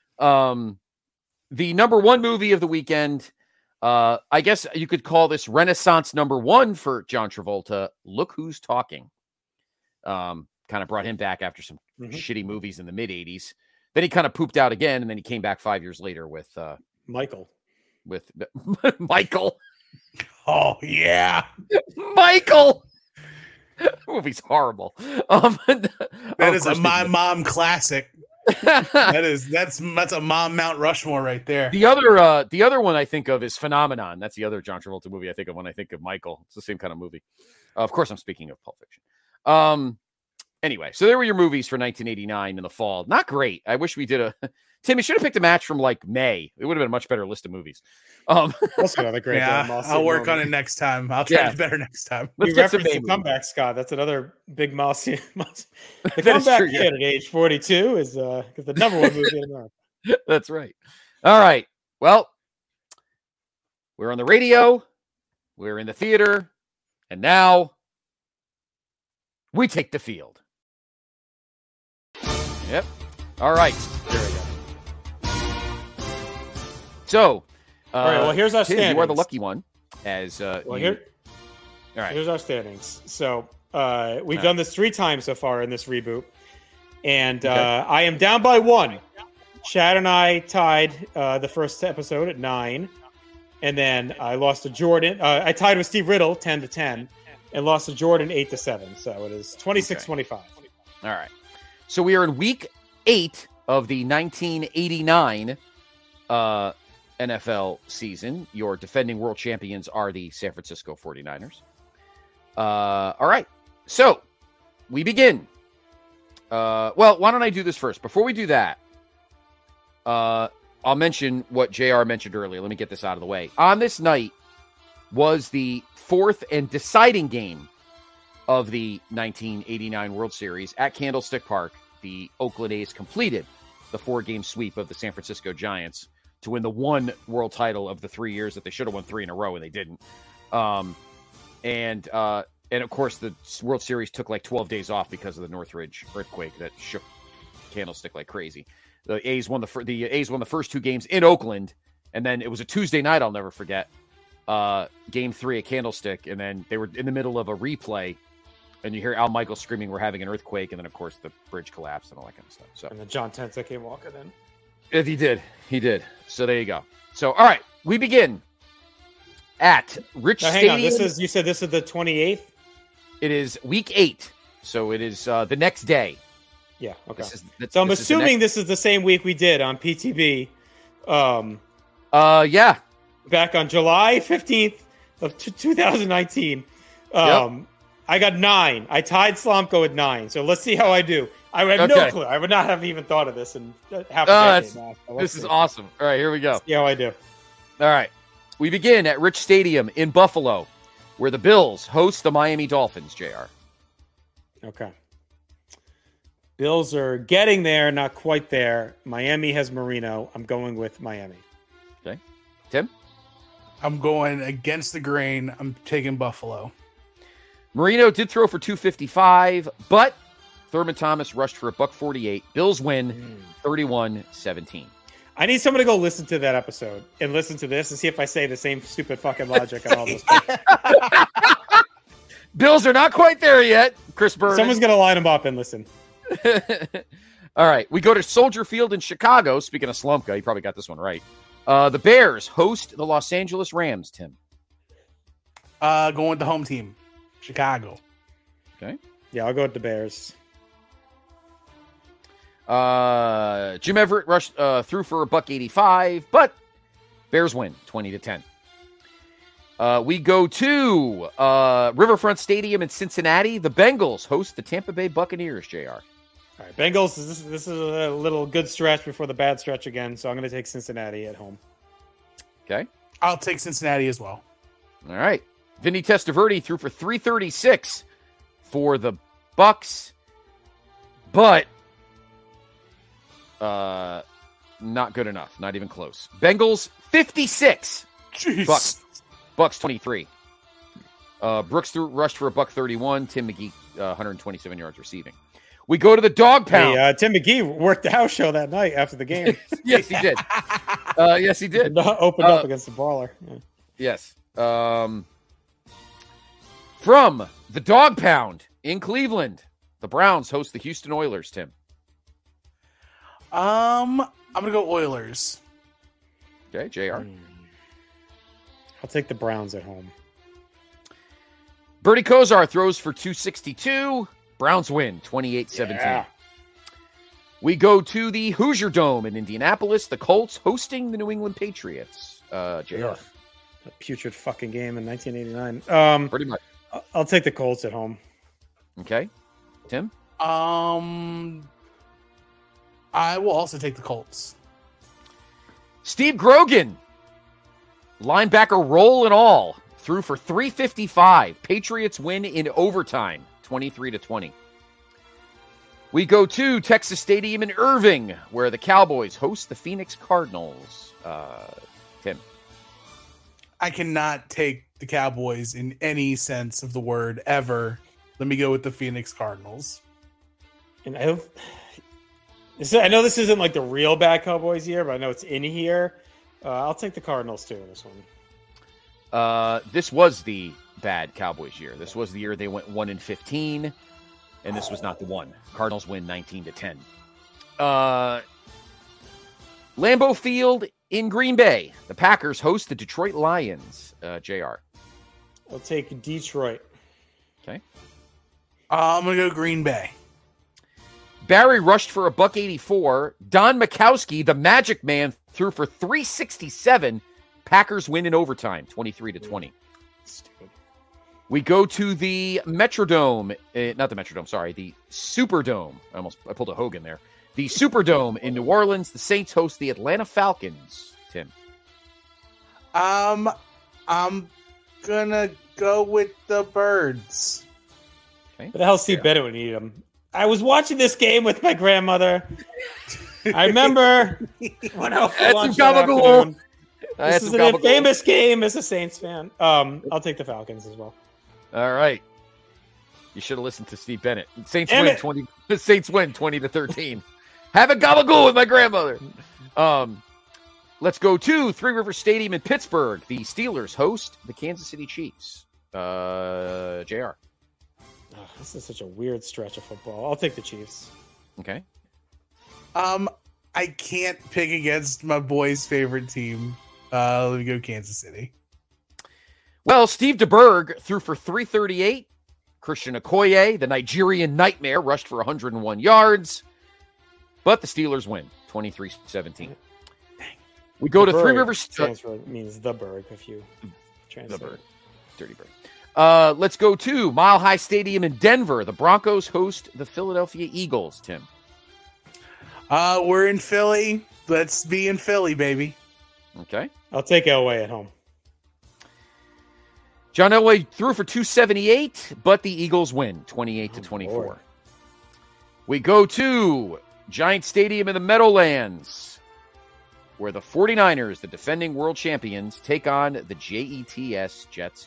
The number 1 movie of the weekend, I guess you could call this Renaissance number 1 for John Travolta. Look Who's Talking. Kind of brought him back after some shitty movies in the mid-'80s. Then he kind of pooped out again, and then he came back 5 years later with Michael. With Michael. Oh, yeah. Michael. Movie's horrible. That is my mom classic. That's a mom Mount Rushmore right there. The other one I think of is Phenomenon. That's the other John Travolta movie I think of when I think of Michael. It's the same kind of movie. Of course, I'm speaking of Pulp Fiction. Anyway, so there were your movies for 1989 in the fall. Not great. I wish we did Tim, you should have picked a match from like May. It would have been a much better list of movies. That's another great. I'll work on it next time. I'll try to do better next time. Let's reference the comeback, Scott. That's another big mouse. The comeback kid at age 42 is the number 1 movie in America. That's right. All right. Well, we're on the radio. We're in the theater. And now we take the field. Yep. All right. There we go. So, all right. Well, here's our Tim, standings. You are the lucky one. As all right. Here's our standings. So we've done this 3 times so far in this reboot, and I am down by 1. Chad and I tied the first episode at 9, and then I lost to Jordan. I tied with Steve Riddle 10-10, and lost to Jordan 8-7. So it is 26-25. All right. So we are in week 8 of the 1989 NFL season. Your defending world champions are the San Francisco 49ers. All right. So we begin. Well, why don't I do this first? Before we do that, I'll mention what JR mentioned earlier. Let me get this out of the way. On this night, was the fourth and deciding game of the 1989 World Series at Candlestick Park. The Oakland A's completed the 4-game sweep of the San Francisco Giants to win the one world title of the 3 years that they should have won 3 in a row and they didn't. And of course, the World Series took like 12 days off because of the Northridge earthquake that shook Candlestick like crazy. The A's won the A's won the first 2 games in Oakland, and then it was a Tuesday night. I'll never forget. Game 3 at Candlestick, and then they were in the middle of a replay, and you hear Al Michaels screaming, "We're having an earthquake!" And then, of course, the bridge collapsed and all that kind of stuff. So, and then John Tensa came walking in. If he did. So there you go. So, all right, we begin at Rich Stadium. Hang on, you said this is the 28th. It is week 8, so it is the next day. Yeah. Okay. So I'm assuming this is the same week we did on PTB. Yeah. Back on July 15th of 2019. I got 9. I tied Slomko at 9. So let's see how I do. I have no clue. I would not have even thought of this in half a decade now. So this is awesome. All right, here we go. Let's see how I do. All right. We begin at Rich Stadium in Buffalo, where the Bills host the Miami Dolphins, JR. Okay. Bills are getting there, not quite there. Miami has Marino. I'm going with Miami. Okay. Tim? I'm going against the grain. I'm taking Buffalo. Marino did throw for 255, but Thurman Thomas rushed for $148. Bills win 31-17. I need someone to go listen to that episode and listen to this and see if I say the same stupid fucking logic on all those things. Bills are not quite there yet, Chris Burns. Someone's going to line them up and listen. All right, we go to Soldier Field in Chicago. Speaking of Slumka, you probably got this one right. The Bears host the Los Angeles Rams, Tim. Going with the home team, Chicago. Okay. Yeah, I'll go with the Bears. Jim Everett rushed threw for $185, but Bears win 20-10. We go to Riverfront Stadium in Cincinnati. The Bengals host the Tampa Bay Buccaneers, JR. All right, Bengals, this is a little good stretch before the bad stretch again, so I'm going to take Cincinnati at home. Okay. I'll take Cincinnati as well. All right. Vinny Testaverde threw for 336 for the Bucs, but not good enough. Not even close. Bengals 56. Jeez. Bucs 23. Brooks rushed for $131. Tim McGee 127 yards receiving. We go to the dog pound. Hey, Tim McGee worked the house show that night after the game. Yes, he did. Yes, he did. Opened up against the brawler. Yeah. Yes. From the dog pound in Cleveland, the Browns host the Houston Oilers, Tim. I'm going to go Oilers. Okay, JR. I'll take the Browns at home. Bernie Kosar throws for 262. Browns win 28-17. Yeah. We go to the Hoosier Dome in Indianapolis. The Colts hosting the New England Patriots. JR. A putrid fucking game in 1989. Pretty much. I'll take the Colts at home. Okay. Tim? I will also take the Colts. Steve Grogan, linebacker roll and all, threw for 355. Patriots win in overtime, 23-20. We go to Texas Stadium in Irving, where the Cowboys host the Phoenix Cardinals. Tim? I cannot take the Cowboys in any sense of the word ever. Let me go with the Phoenix Cardinals. And I know this isn't like the real bad Cowboys year, but I know it's in here. I'll take the Cardinals too in this one. This was the bad Cowboys year. This was the year they went 1-15, and this was not the one. Cardinals win 19-10. Lambeau Field in Green Bay. The Packers host the Detroit Lions. JR. I'll take Detroit. Okay. I'm going to go Green Bay. Barry rushed for $184. Don Majkowski, the Magic Man, threw for 367. Packers win in overtime, 23-20. Stupid. We go to the Metrodome. Not the Metrodome, sorry. The Superdome. I pulled a Hogan there. The Superdome in New Orleans. The Saints host the Atlanta Falcons. Tim. I'm going gonna go with the Birds. But the hell Steve Bennett would need him. I was watching this game with my grandmother. I remember when I watched that afternoon. This is a famous game as a Saints fan. I'll take the Falcons as well. All right. You should have listened to Steve Bennett. Saints win 20-13. Have a gabagool with my grandmother. Let's go to Three River Stadium in Pittsburgh. The Steelers host the Kansas City Chiefs. JR. Oh, this is such a weird stretch of football. I'll take the Chiefs. Okay. I can't pick against my boy's favorite team. Let me go Kansas City. Well, Steve DeBerg threw for 338. Christian Okoye, the Nigerian nightmare, rushed for 101 yards. But the Steelers win 23-17. We go to Three Rivers. Transfer means the Berg if you transfer. The Berg. Dirty Berg. Let's go to Mile High Stadium in Denver. The Broncos host the Philadelphia Eagles, Tim. We're in Philly. Let's be in Philly, baby. Okay. I'll take Elway at home. John Elway threw for 278, but the Eagles win 28-24. We go to Giant Stadium in the Meadowlands, where the 49ers, the defending world champions, take on the Jets.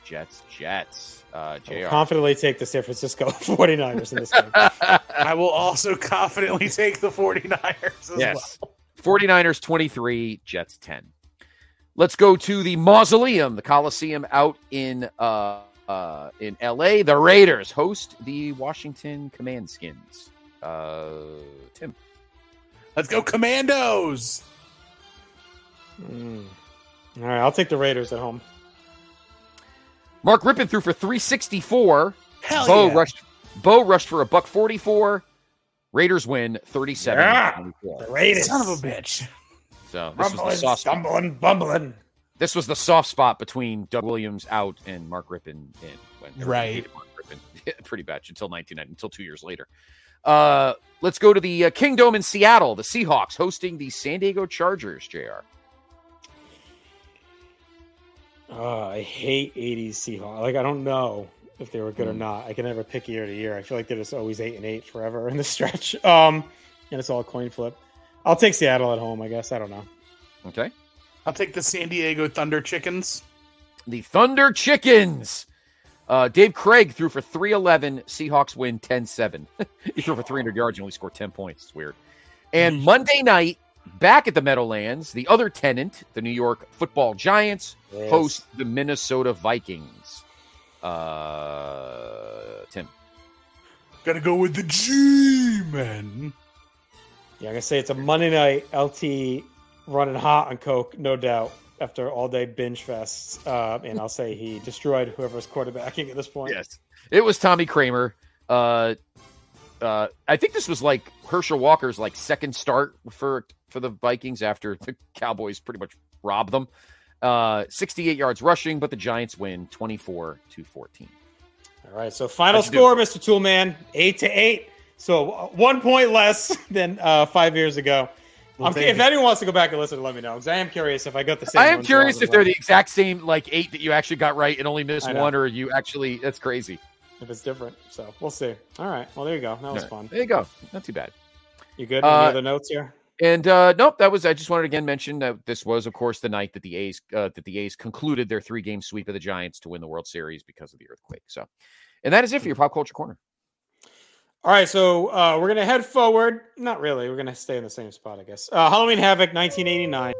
JR. Confidently take the San Francisco 49ers in this game. I will also confidently take the 49ers as well. 49ers 23, Jets 10. Let's go to the Mausoleum, the Coliseum out in LA. The Raiders host the Washington Command Skins. Tim. Let's go Commandos. All right, I'll take the Raiders at home. Mark Rippon threw for 364. Hell Bo yeah. rushed for $144. Raiders win 37-24. The Raiders. Son of a bitch. So this was the soft stumbling, bumbling. This was the soft spot between Doug Williams out and Mark Rippon in. When right. Mark Rippon pretty bad until 2 years later. Let's go to the Kingdome in Seattle. The Seahawks hosting the San Diego Chargers, JR. I hate 80s Seahawks. Like, I don't know if they were good or not. I can never pick year to year. I feel like they're just always 8-8 forever in the stretch. And it's all a coin flip. I'll take Seattle at home, I guess. I don't know. Okay. I'll take the San Diego Thunder Chickens. The Thunder Chickens. Dave Craig threw for 311. Seahawks win 10-7. He threw for 300 yards and only scored 10 points. It's weird. And Monday night, back at the Meadowlands, the other tenant, the New York Football Giants, host the Minnesota Vikings. Tim. Gotta go with the G-Men. Yeah, I'm going to say it's a Monday night LT running hot on Coke, no doubt, after all-day binge fests. And I'll say he destroyed whoever's quarterbacking at this point. Yes. It was Tommy Kramer. I think this was like Herschel Walker's like second start for the Vikings after the Cowboys pretty much robbed them. 68 yards rushing, but the Giants win 24-14. All right, so final score, Mr. Toolman, 8-8. So 1 point less than 5 years ago. If anyone wants to go back and listen, let me know, because I am curious if I got the same. I am curious if they're the exact same, like 8 that you actually got right and only missed one, or you actually, that's crazy. If it's different. So we'll see. All right. Well, there you go. That was fun. There you go. Not too bad. You good? Any other notes here? And nope, I just wanted to again mention that this was, of course, the night that the A's concluded their 3-game sweep of the Giants to win the World Series because of the earthquake. So, and that is it for your Pop Culture Corner. All right, so we're going to head forward. Not really. We're going to stay in the same spot, I guess. Halloween Havoc, 1989.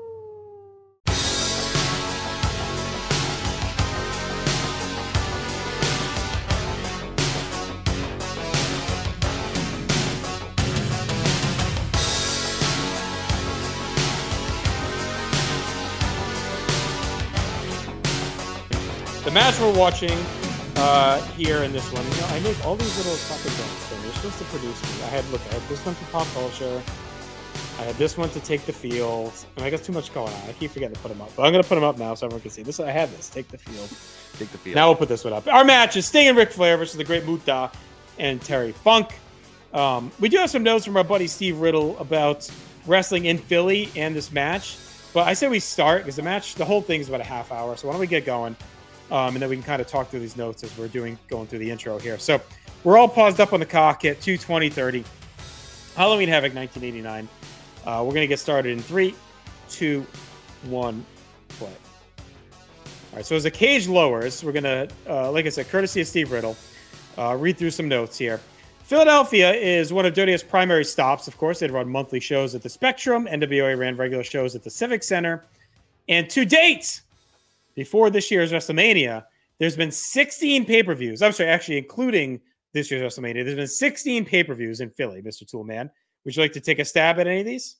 The match we're watching here in this one, I make all these little fucking things. So you're supposed to produce me. I had this one for Pop Culture. I had this one to Take the Field. And I got too much going on. I keep forgetting to put them up. But I'm going to put them up now so everyone can see. This. I had this. Take the Field. Take the Field. Now we'll put this one up. Our match is Sting and Ric Flair versus the Great Muta and Terry Funk. We do have some notes from our buddy Steve Riddle about wrestling in Philly and this match. But I say we start because the whole thing is about a half hour. So why don't we get going? and then we can kind of talk through these notes as we're going through the intro here. So we're all paused up on the clock at 2:20:30. Halloween Havoc 1989. We're going to get started in 3, 2, 1, play. All right, so as the cage lowers, we're going to, like I said, courtesy of Steve Riddle, read through some notes here. Philadelphia is one of Dirty's primary stops. Of course, they'd run monthly shows at the Spectrum. NWA ran regular shows at the Civic Center. And to date, before this year's WrestleMania, there's been 16 pay-per-views. I'm sorry, actually, including this year's WrestleMania, there's been 16 pay-per-views in Philly, Mr. Toolman. Would you like to take a stab at any of these?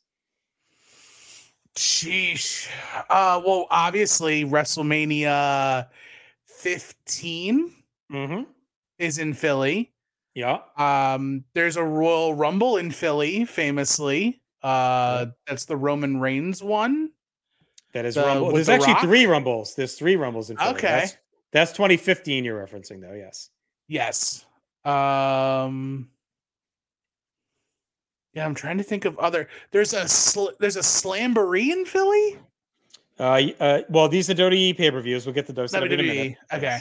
Sheesh. Well, obviously, WrestleMania 15 is in Philly. Yeah. There's a Royal Rumble in Philly, famously. That's the Roman Reigns one. That is Rumble. There's actually 3 Rumbles. There's 3 Rumbles in Philly. Okay. That's 2015 you're referencing, though. Yes. Yes. Yeah, I'm trying to think of other. There's a Slamboree in Philly. Well, these are WWE pay-per-views. We'll get to those in a minute. Okay.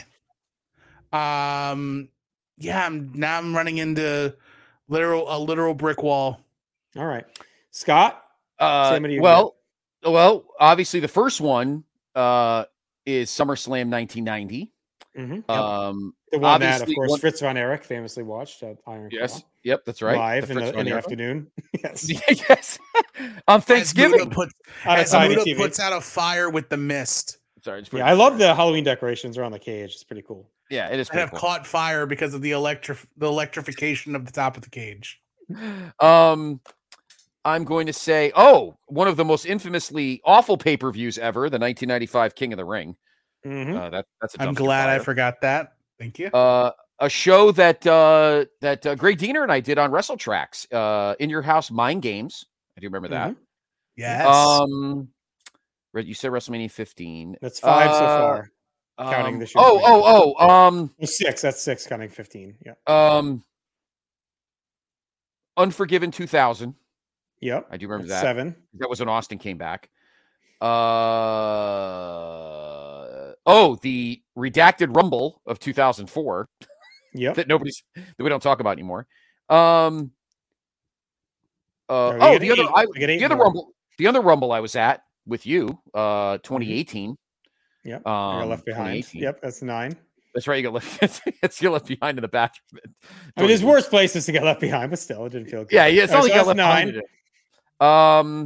Yeah, I'm running into a literal brick wall. All right, Scott. Well, obviously the first one is SummerSlam 1990. The one that, of course, Fritz von Erich famously watched at Iron Claw. Yep, that's right. Live in the afternoon. Yes. Yes. On Thanksgiving. As Muta puts out a fire with the mist. Sorry, I love the Halloween decorations around the cage. It's pretty cool. Yeah, it is. I have caught fire because of the electrification of the top of the cage. I'm going to say, one of the most infamously awful pay-per-views ever, the 1995 King of the Ring. That's. I'm glad I forgot that. Thank you. A show that Greg Diener and I did on Wrestle Tracks, In Your House Mind Games. I do remember that. Yes. You said WrestleMania 15. That's 5 so far. Counting this year. 6. That's 6 counting 15. Yeah. Unforgiven 2000. Yep. I do remember that. 7. That was when Austin came back. The Redacted Rumble of 2004. Yep. that we don't talk about anymore. The other Rumble I was at with you, 2018. Yep. You got left behind. Yep, that's 9. That's right. You got left. You're left behind in the bathroom. I mean, there's worse places to get left behind, but still, it didn't feel good. Yeah. It's only got left 9. Behind.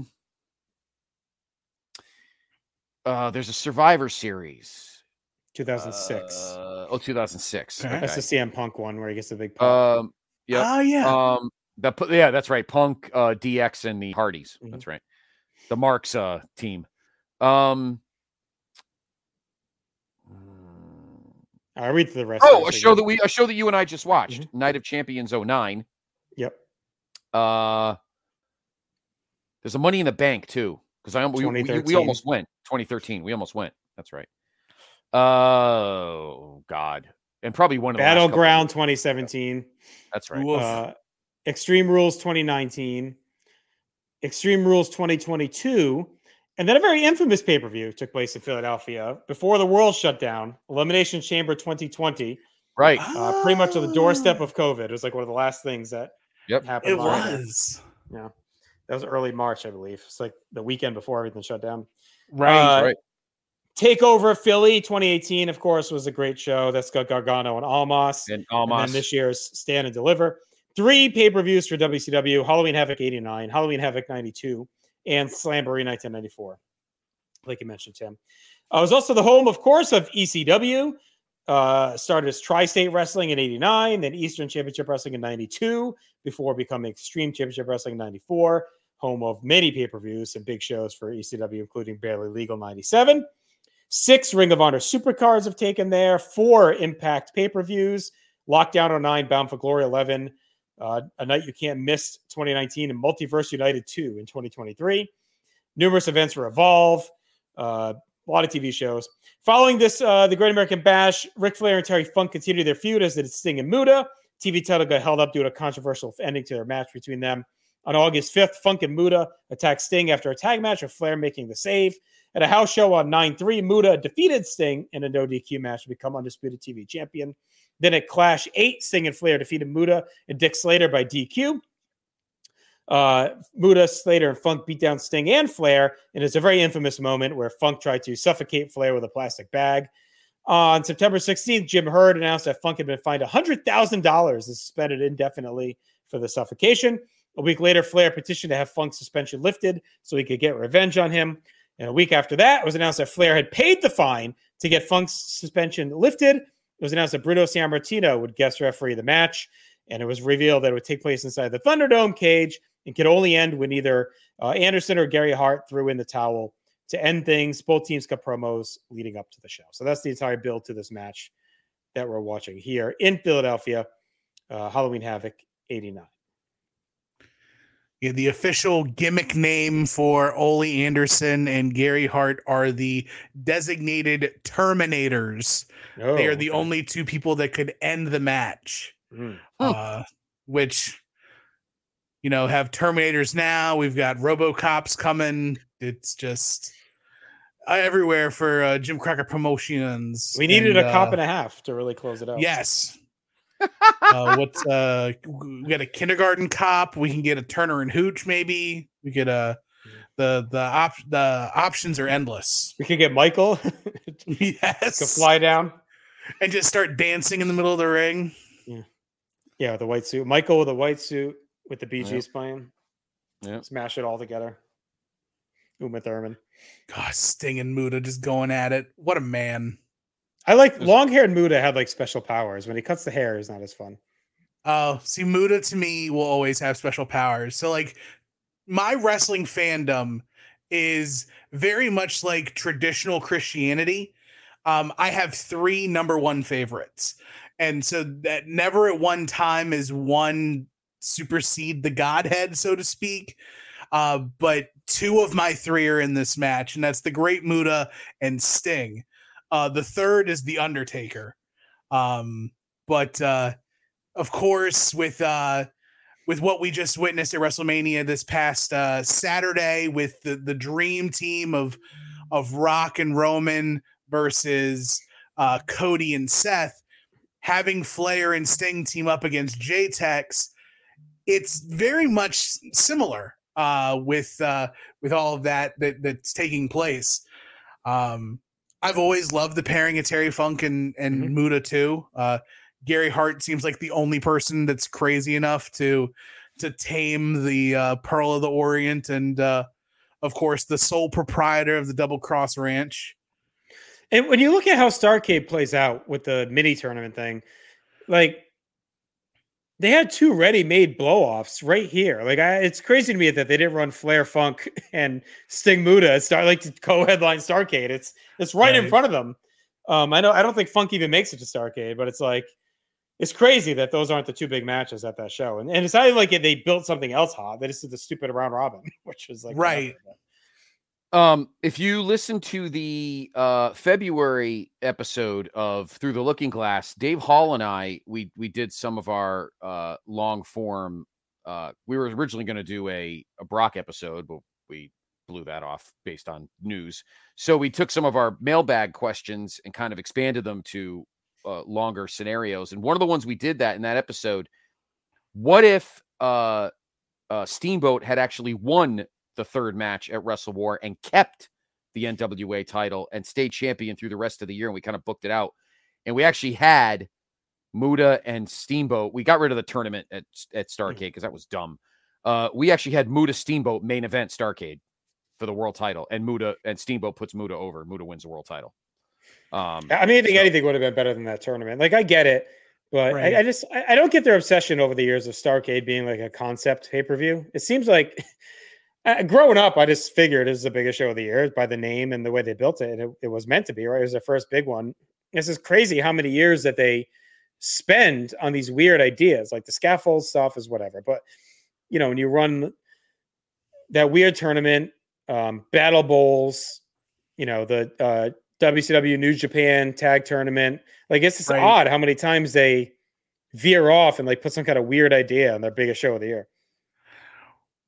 There's a Survivor Series. 2006. 2006. Okay. That's the CM Punk one where he gets the big pop. Yeah. Oh yeah. That's right. Punk, DX, and the Hardys. That's right. The Marks team. I'll read through the rest. A show that you and I just watched. Night of Champions 09. Yep. There's a Money in the Bank too, because we almost went. 2013. We almost went. That's right. Oh God. And probably one of the Battleground 2017. That's right. Extreme Rules 2019. Extreme Rules 2022. And then a very infamous pay-per-view took place in Philadelphia before the world shut down. Elimination Chamber 2020. Right. Pretty much on the doorstep of COVID. It was like one of the last things that happened. It was. Yeah. That was early March, I believe. It's like the weekend before everything shut down. Right. Takeover Philly 2018, of course, was a great show. That's got Gargano and Almas. And then this year's Stand and Deliver. 3 pay-per-views for WCW. Halloween Havoc 89, Halloween Havoc 92, and Slamboree 1994. Like you mentioned, Tim. It was also the home, of course, of ECW. Started as Tri-State Wrestling in 89, then Eastern Championship Wrestling in 92, before becoming Extreme Championship Wrestling in 94. Home of many pay-per-views and big shows for ECW, including Barely Legal 97. 6 Ring of Honor Supercards have taken there. 4 Impact pay-per-views. Lockdown 09, Bound for Glory 11. A Night You Can't Miss 2019, and Multiverse United 2 in 2023. Numerous events for Evolve. A lot of TV shows. Following this, the Great American Bash, Ric Flair and Terry Funk continued their feud as did Sting and Muta. TV title got held up due to a controversial ending to their match between them. On August 5th, Funk and Muta attacked Sting after a tag match with Flair making the save. At a house show on 9/3, Muta defeated Sting in a no DQ match to become Undisputed TV champion. Then at Clash 8, Sting and Flair defeated Muta and Dick Slater by DQ. Muta, Slater, and Funk beat down Sting and Flair, and it's a very infamous moment where Funk tried to suffocate Flair with a plastic bag. On September 16th, Jim Herd announced that Funk had been fined $100,000 and suspended indefinitely for the suffocation. A week later, Flair petitioned to have Funk's suspension lifted so he could get revenge on him. And a week after that, it was announced that Flair had paid the fine to get Funk's suspension lifted. It was announced that Bruno Sammartino would guest referee the match, and it was revealed that it would take place inside the Thunderdome cage and could only end when either Anderson or Gary Hart threw in the towel to end things. Both teams got promos leading up to the show. So that's the entire build to this match that we're watching here in Philadelphia, Halloween Havoc 89. Yeah, the official gimmick name for Ole Anderson and Gary Hart are the designated Terminators. Oh, they are the only two people that could end the match, which, you know, have Terminators now. We've got RoboCops coming. It's just everywhere for Jim Crockett Promotions. We needed a cop and a half to really close it out. Yes. We got a kindergarten cop. We can get a Turner and Hooch. Maybe we get the options are endless. We could get Michael. Yes, to fly down and just start dancing in the middle of the ring. Yeah, with the white suit. Michael with a white suit with the Bee Gees playing. Yeah, smash it all together. Uma Thurman. Gosh, Sting and Muta just going at it. What a man. I like long-haired Muta had like special powers. When he cuts the hair, it's not as fun. Oh, see, Muta to me will always have special powers. So like my wrestling fandom is very much like traditional Christianity. I have 3 number 1 favorites. And so that never at one time is one supersede the Godhead, so to speak. But 2 of my 3 are in this match, and that's the Great Muta and Sting. The third is The Undertaker. But of course, with what we just witnessed at WrestleMania this past Saturday, with the dream team of Rock and Roman versus Cody and Seth, having Flair and Sting team up against J-Tex, it's very much similar with all of that's taking place. I've always loved the pairing of Terry Funk and Muta too. Gary Hart seems like the only person that's crazy enough to tame the Pearl of the Orient, and of course the sole proprietor of the Double Cross Ranch. And when you look at how Starrcade plays out with the mini tournament thing, like they had 2 ready-made blow-offs right here. Like it's crazy to me that they didn't run Flair, Funk, and Sting Muta to co-headline Starrcade. It's right in front of them. I don't think Funk even makes it to Starrcade, but it's like it's crazy that those aren't the 2 big matches at that show. And it's not like they built something else hot. They just did the stupid round robin, which was like right. If you listen to the February episode of Through the Looking Glass, Dave Hall and I, we did some of our long form. We were originally going to do a Brock episode, but we blew that off based on news. So we took some of our mailbag questions and kind of expanded them to longer scenarios. And one of the ones we did that in that episode, what if Steamboat had actually won the 3rd match at Wrestle War and kept the NWA title and stayed champion through the rest of the year? And we kind of booked it out. And we actually had Muta and Steamboat. We got rid of the tournament at Starrcade because that was dumb. We actually had Muta Steamboat main event Starrcade for the world title, and Muta and Steamboat puts Muta over. Muta wins the world title. I mean, I think anything would have been better than that tournament. Like I get it, but right. I don't get their obsession over the years of Starrcade being like a concept pay-per-view. It seems like growing up, I just figured this is the biggest show of the year by the name and the way they built it. And it was meant to be, right? It was their first big one. This is crazy how many years that they spend on these weird ideas, like the scaffold stuff is whatever. But, you know, when you run that weird tournament, Battle Bowls, you know, the WCW New Japan tag tournament, like it's just odd how many times they veer off and like put some kind of weird idea on their biggest show of the year.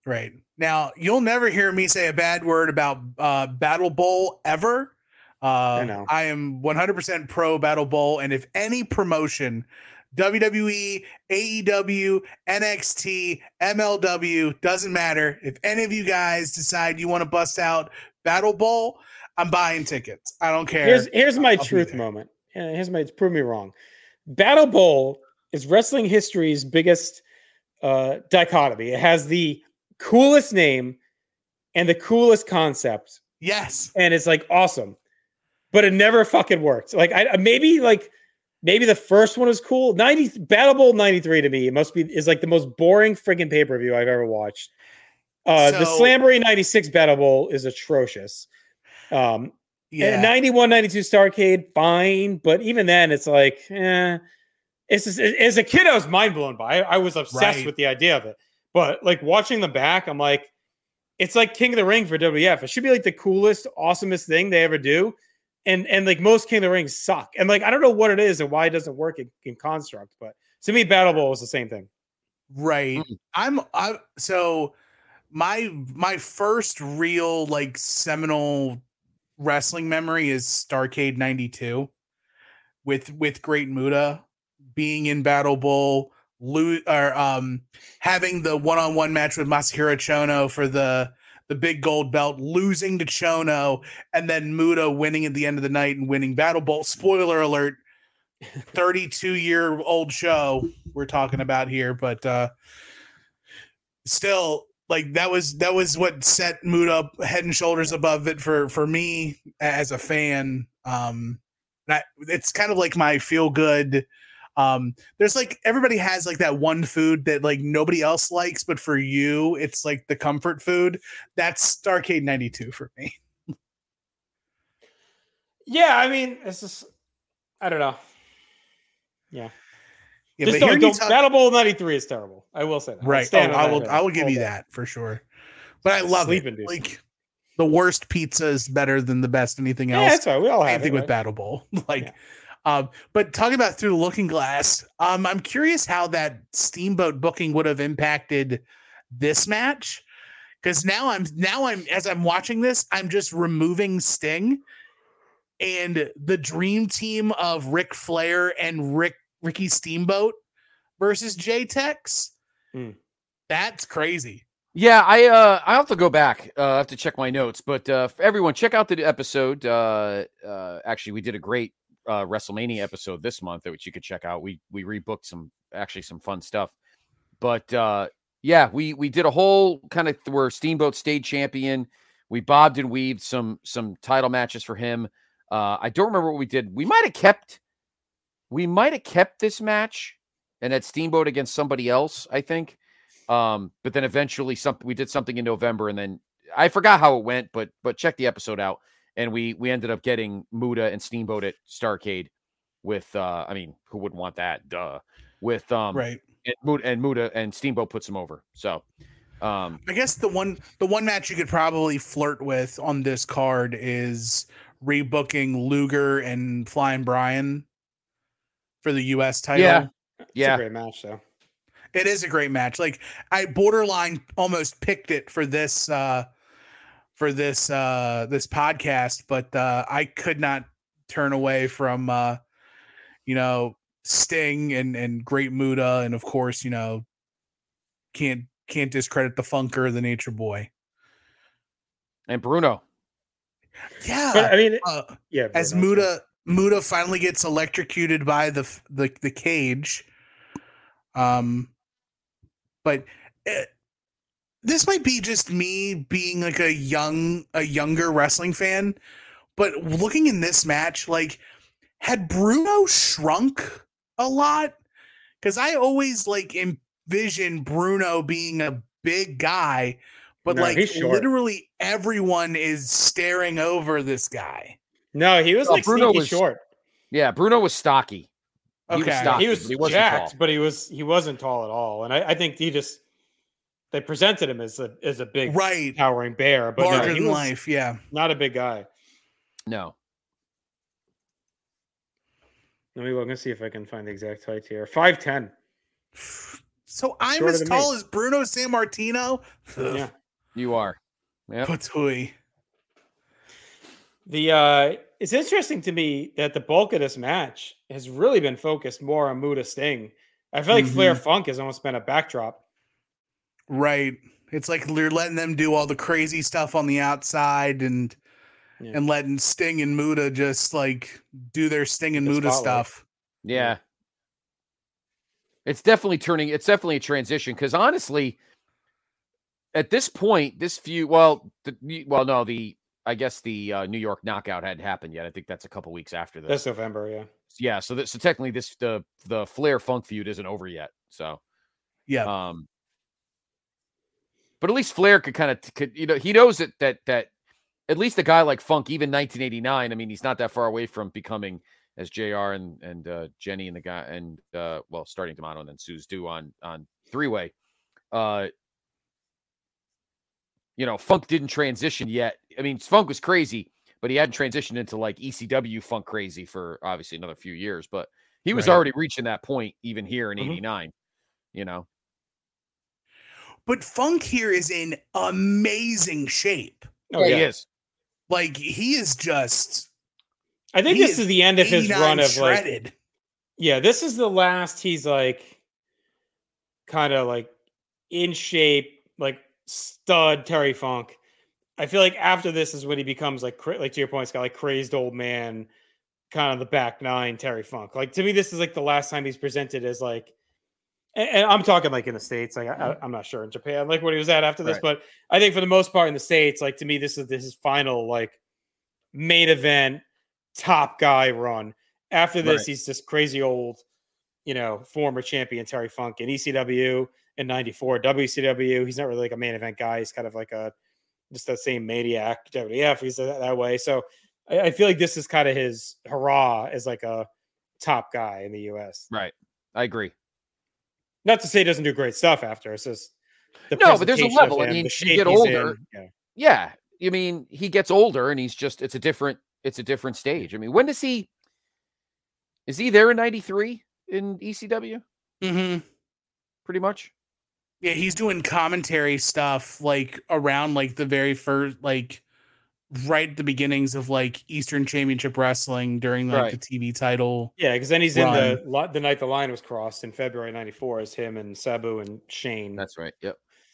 Right. Now, you'll never hear me say a bad word about Battle Bowl ever. I know. I am 100% pro Battle Bowl, and if any promotion, WWE, AEW, NXT, MLW, doesn't matter. If any of you guys decide you want to bust out Battle Bowl, I'm buying tickets. I don't care. Here's my truth moment. Prove me wrong. Battle Bowl is wrestling history's biggest dichotomy. It has the coolest name and the coolest concept. Yes. And it's like awesome. But it never fucking worked. Like maybe the first one was cool. Battle Bowl 93 to me is like the most boring freaking pay-per-view I've ever watched. The Slamboree 96 Battle Bowl is atrocious. And 91, 92 Starrcade, fine, but even then it's like, it's just, as a kid I was mind blown by. I was obsessed with the idea of it. But like watching them back, I'm like, it's like King of the Ring for WWF. It should be like the coolest, awesomest thing they ever do. And like most King of the Rings suck. And like I don't know what it is and why it doesn't work in Construct, but to me, Battle Bowl is the same thing. Right. So my first real like seminal wrestling memory is Starrcade 92 with Great Muta being in Battle Bowl, having the one-on-one match with Masahiro Chono for the big gold belt, losing to Chono, and then Muta winning at the end of the night and winning Battle Bowl. Spoiler alert, 32-year-old show we're talking about here, but still, like that was what set Muta head and shoulders above it for me as a fan. It's kind of like my feel good. There's like everybody has like that one food that like nobody else likes, but for you it's like the comfort food. That's Starrcade 92 for me. Yeah, I mean, it's just I don't know. Yeah, just but Battle Bowl 93 is terrible. I will say that. Right. I will give you that for sure. But I love it. Like the worst pizza is better than the best anything else. Yeah, that's right. We all have anything with Battle Bowl. But talking about Through the Looking Glass, I'm curious how that Steamboat booking would have impacted this match. Because now I'm as I'm watching this, I'm just removing Sting and the dream team of Ric Flair and Ricky Steamboat versus J-Tex. That's crazy. Yeah, I have to go back. I have to check my notes. But for everyone, check out the episode. Actually, we did a great WrestleMania episode this month, which you could check out. We rebooked some fun stuff. But yeah, we did a whole kind of where Steamboat stayed champion. We bobbed and weaved some title matches for him. I don't remember what we did. We might have kept this match and had Steamboat against somebody else, I think. But then eventually we did something in November, and then I forgot how it went, but check the episode out. And we ended up getting Muta and Steamboat at Starrcade with I mean, who wouldn't want that? Duh. With right. And Muta and Steamboat puts him over. So I guess the one match you could probably flirt with on this card is rebooking Luger and Flying Brian for the US title. Yeah. It's a great match though. It is a great match. Like I borderline almost picked it for this podcast, but I could not turn away from Sting and Great Muta, and of course, can't discredit the Funker, the Nature Boy, and Bruno. Yeah, but I mean, Bruno, as Muta finally gets electrocuted by the cage. But this might be just me being like a younger wrestling fan, but looking in this match, like, had Bruno shrunk a lot? Because I always like envision Bruno being a big guy, but literally everyone is staring over this guy. No, he was Bruno was short. Yeah, Bruno was stocky. Okay, he was jacked, but he wasn't tall at all. And I think they presented him as a big, towering bear, but larger than life. Yeah, not a big guy. No. Let me look and see if I can find the exact height here. 5'10". So I'm Shorter as than tall me. as Bruno Sammartino. Yeah. You are. Yeah. Patui. It's interesting to me that the bulk of this match has really been focused more on Muta Sting. I feel like Flair Funk has almost been a backdrop. Right. It's like you're letting them do all the crazy stuff on the outside and letting Sting and Muta just like do their Sting and Muta stuff. Yeah. It's definitely a transition because honestly, at this point, this feud, I guess the New York Knockout hadn't happened yet. I think that's a couple weeks after this. That's November, yeah. Yeah, so technically the Flair Funk feud isn't over yet. So yeah. But at least Flair could he knows that at least a guy like Funk, even 1989, I mean, he's not that far away from becoming, as JR and Jenny and the guy and starting D'Amato and then Sue's do on three-way. Funk didn't transition yet. I mean, Funk was crazy, but he hadn't transitioned into like ECW Funk crazy for obviously another few years. But he was already reaching that point even here in '89. But Funk here is in amazing shape. Oh, he is. Like he is just. I think this is the end of his run of shredded. Like. Yeah, this is the last. He's like, kind of like, in shape, like stud Terry Funk. I feel like after this is when he becomes like to your point, Scott, like crazed old man, kind of the back nine Terry Funk. Like to me, this is like the last time he's presented as like. And I'm talking like in the States, like I'm not sure in Japan, like what he was at after this, but I think for the most part in the States, like to me, this is his final like main event top guy run. After this, he's this crazy old, former champion Terry Funk in ECW in '94, WCW. He's not really like a main event guy. He's kind of like just that same maniac WWF. He's that way. So I feel like this is kind of his hurrah as like a top guy in the US. Right. I agree. Not to say he doesn't do great stuff after. It's just but there's a level. I mean, you get older. Yeah. I mean, he gets older and it's a different stage. I mean, when is he there in 93 in ECW? Mm-hmm. Pretty much. Yeah, he's doing commentary stuff like around like the very first, like right at the beginnings of like Eastern Championship Wrestling during like the TV title. Yeah, because then he's in the night the line was crossed in February '94 as him and Sabu and Shane. That's right. Yep.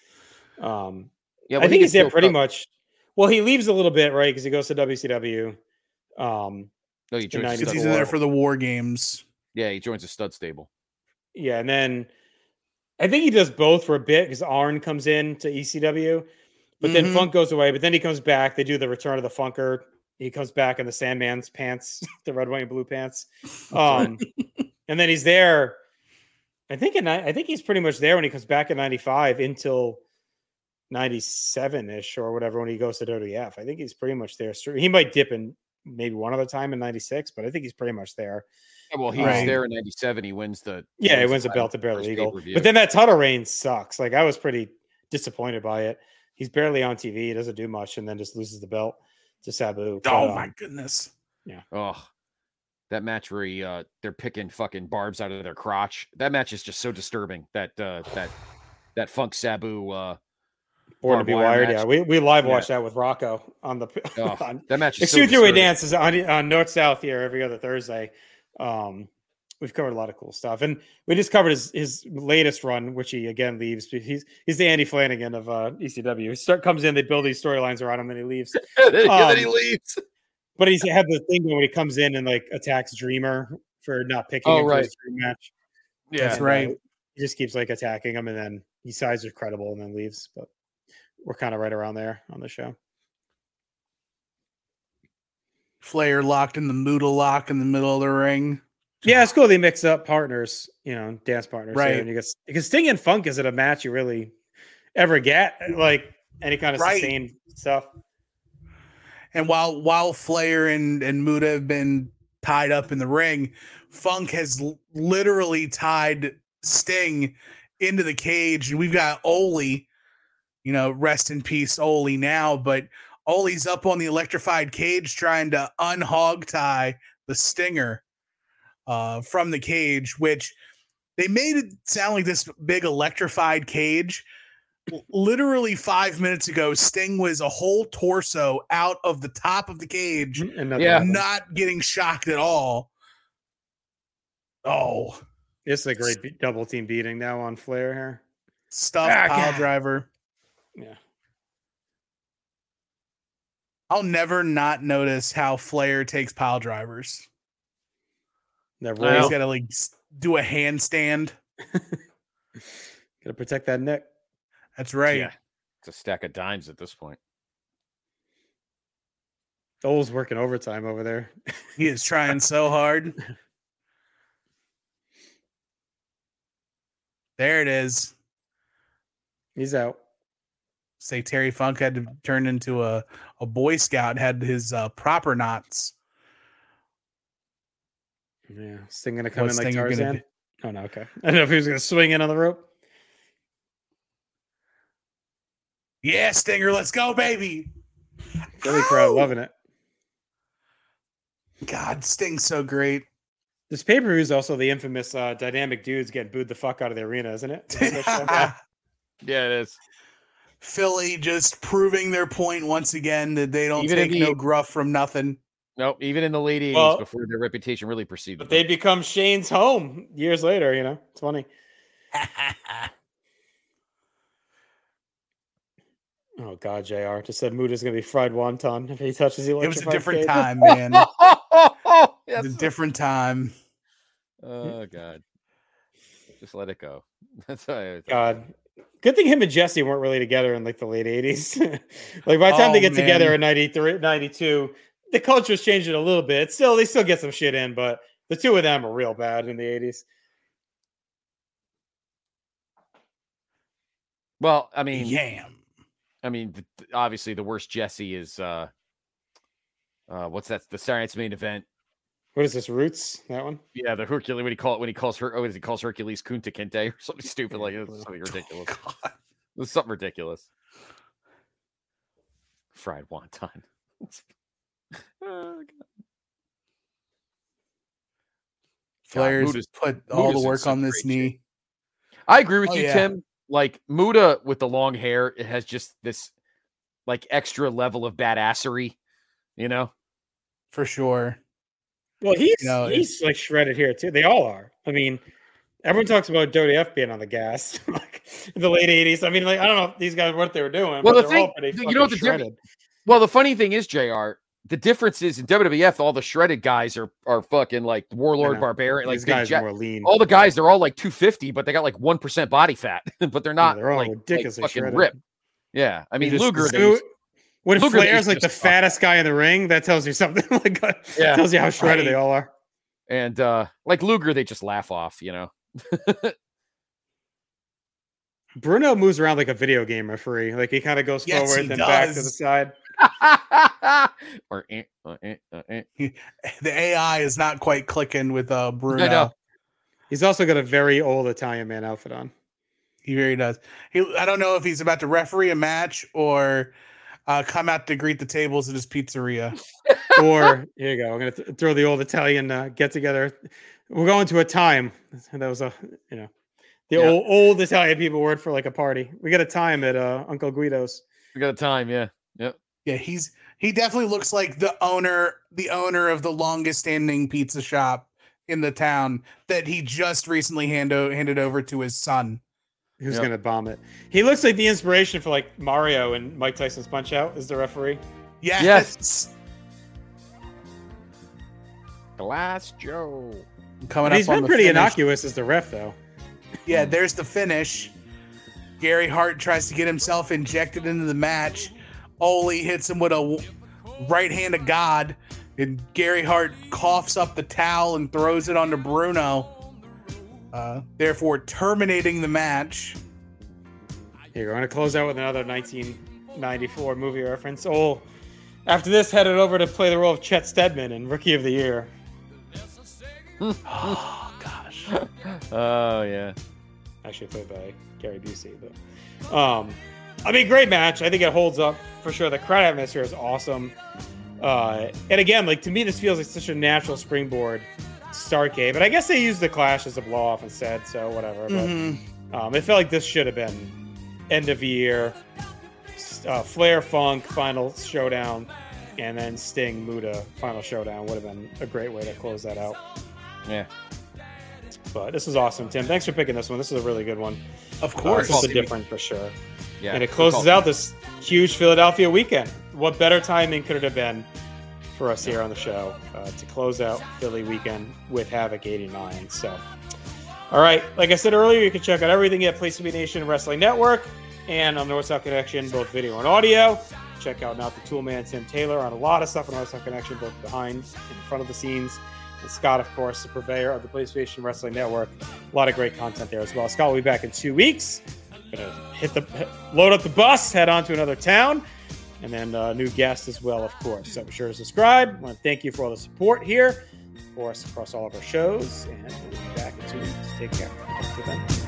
I think he's there pretty much. Well, he leaves a little bit, right? Because he goes to WCW. He joins he's in there for the War Games. Yeah, he joins a stud stable. Yeah, and then I think he does both for a bit because Arn comes in to ECW. But then Funk goes away, but then he comes back. They do the Return of the Funker. He comes back in the Sandman's pants, the red, white, and blue pants. And then he's there. I think he's pretty much there when he comes back in '95 until '97-ish or whatever when he goes to WWF. I think he's pretty much there. He might dip in maybe one other time in '96, but I think he's pretty much there. Yeah, well, he was there in '97. He wins the he wins the belt to Barely Legal. But then that title reign sucks. Like I was pretty disappointed by it. He's barely on TV. He doesn't do much, and then just loses the belt to Sabu. My goodness! Yeah. Oh, that match where they're picking fucking barbs out of their crotch. That match is just so disturbing. That Funk Sabu. Born to be Wired. Match. Yeah, we live watched that with Rocco on the. That match. Excuse Three-Way Dance is on North South here every other Thursday. We've covered a lot of cool stuff, and we just covered his latest run, which he again leaves. He's the Andy Flanagan of ECW. He comes in, they build these storylines around him, and he leaves. Then he leaves. But he's had the thing when he comes in and like attacks Dreamer for not picking him for his dream match. Yeah, that's right. He just keeps like attacking him, and then he decides it's credible, and then leaves. But we're kind of right around there on the show. Flair locked in the Muta lock in the middle of the ring. Yeah, it's cool. They mix up partners, dance partners. Right. And you get, because Sting and Funk isn't a match you really ever get, like any kind of sustained stuff. And while Flair and Muta have been tied up in the ring, Funk has literally tied Sting into the cage. And we've got Ole, rest in peace, Ole now, but Ole's up on the electrified cage trying to unhog tie the Stinger from the cage, which They made it sound like this big electrified cage. Literally 5 minutes ago, Sting was a whole torso out of the top of the cage, not getting shocked at all. Oh, it's a great double team beating now on Flair here. Stuffed pile driver. Yeah. I'll never not notice how Flair takes pile drivers. He's got to like do a handstand. Gotta protect that neck. That's right. Yeah. It's a stack of dimes at this point. Dole's working overtime over there. He is trying so hard. There it is. He's out. Say Terry Funk had to turn into a Boy Scout, had his proper knots. Yeah, Sting gonna come in like Tarzan. Oh no, okay. I don't know if he was gonna swing in on the rope. Yeah, Stinger, let's go, baby. Philly crowd loving it. God, Sting's so great. This pay-per-view is also the infamous dynamic dudes getting booed the fuck out of the arena, isn't it? Yeah, it is. Philly just proving their point once again that they don't take no gruff from nothing. Nope, even in the late 80s, before their reputation really preceded them. They become Shane's home years later, you know? It's funny. Oh, God, JR just said Muda's going to be fried wonton if he touches the electrified. It was a different time, man. Yes. It's a different time. Oh, God. Just let it go. That's all God. Good thing him and Jesse weren't really together in like the late 80s. Like by the time they get together in 93, 92, the culture's changed it a little bit. Still, they still get some shit in, but the two of them are real bad in the 80s. Well, I mean, obviously the worst Jesse is what's that? The Science main event. What is this? Roots? That one? Yeah, the Hercules. When he calls Hercules Kunta Kinte or something stupid like it. Something ridiculous. God. It was something ridiculous. Fried wonton. Oh, God. Flair's put all the work on this knee. Shit. I agree with you, Tim. Like Muda with the long hair, it has just this like extra level of badassery, you know? For sure. Well, he's like shredded here too. They all are. I mean, everyone talks about Dirty F being on the gas like in the late 80s. I mean, like I don't know if these guys what they were doing. Well, but the thing, you know, the funny thing is, JR, the difference is in WWF, all the shredded guys are fucking like Warlord, Barbarian, like these guys are more lean. All the guys, they're all like 250, but they got like 1% body fat, but they're not they're all like ridiculously fucking shredded. ripped. Yeah, I mean Luger. When Flair's like the fattest guy in the ring, that tells you something. Like tells you how shredded they all are. And like Luger, they just laugh off, you know. Bruno moves around like a video game referee. Like he kind of goes forward and back to the side. The AI is not quite clicking with Bruno. I know. He's also got a very old Italian man outfit on. He really does. I don't know if he's about to referee a match or come out to greet the tables at his pizzeria. Or here you go. I'm going to throw the old Italian get together. We're going to a time. That was old Italian people word for like a party. We got a time at Uncle Guido's. We got a time. Yeah. Yep. Yeah. He definitely looks like the owner of the longest standing pizza shop in the town that he just recently handed over to his son. Who's going to bomb it? He looks like the inspiration for like Mario and Mike Tyson's Punch Out is the referee. Yes. Glass Joe. He's been pretty innocuous as the ref, though. Yeah, there's the finish. Gary Hart tries to get himself injected into the match. Ole hits him with a right hand of God, and Gary Hart coughs up the towel and throws it onto Bruno. Therefore, terminating the match. Here, we're going to close out with another 1994 movie reference. Ole, after this, headed over to play the role of Chet Steadman in Rookie of the Year. Oh, gosh. Oh, yeah. Actually played by Gary Busey. But, I mean, great match. I think it holds up for sure. The crowd atmosphere is awesome. And again, like to me, this feels like such a natural springboard Starrcade, but I guess they used the Clash as a blow off instead, so whatever. But it felt like this should have been end of year, Flair Funk final showdown, and then Sting Muta final showdown would have been a great way to close that out. Yeah. But this is awesome, Tim. Thanks for picking this one. This is a really good one. Of course. This is different for sure. Yeah. And it closes out this huge Philadelphia weekend. What better timing could it have been for us here on the show to close out Philly weekend with Havoc 89? So, all right. Like I said earlier, you can check out everything at Place to Be Nation Wrestling Network and on North South Connection, both video and audio. Check out Not the Toolman Tim Taylor on a lot of stuff on North South Connection, both behind and in front of the scenes. And Scott, of course, the purveyor of the PlayStation Wrestling Network. A lot of great content there as well. Scott will be back in 2 weeks. Gonna load up the bus, head on to another town, and then a new guest as well, of course. So be sure to subscribe. I want to thank you for all the support here for us across all of our shows, and we'll be back in 2 weeks. Take care. Until then.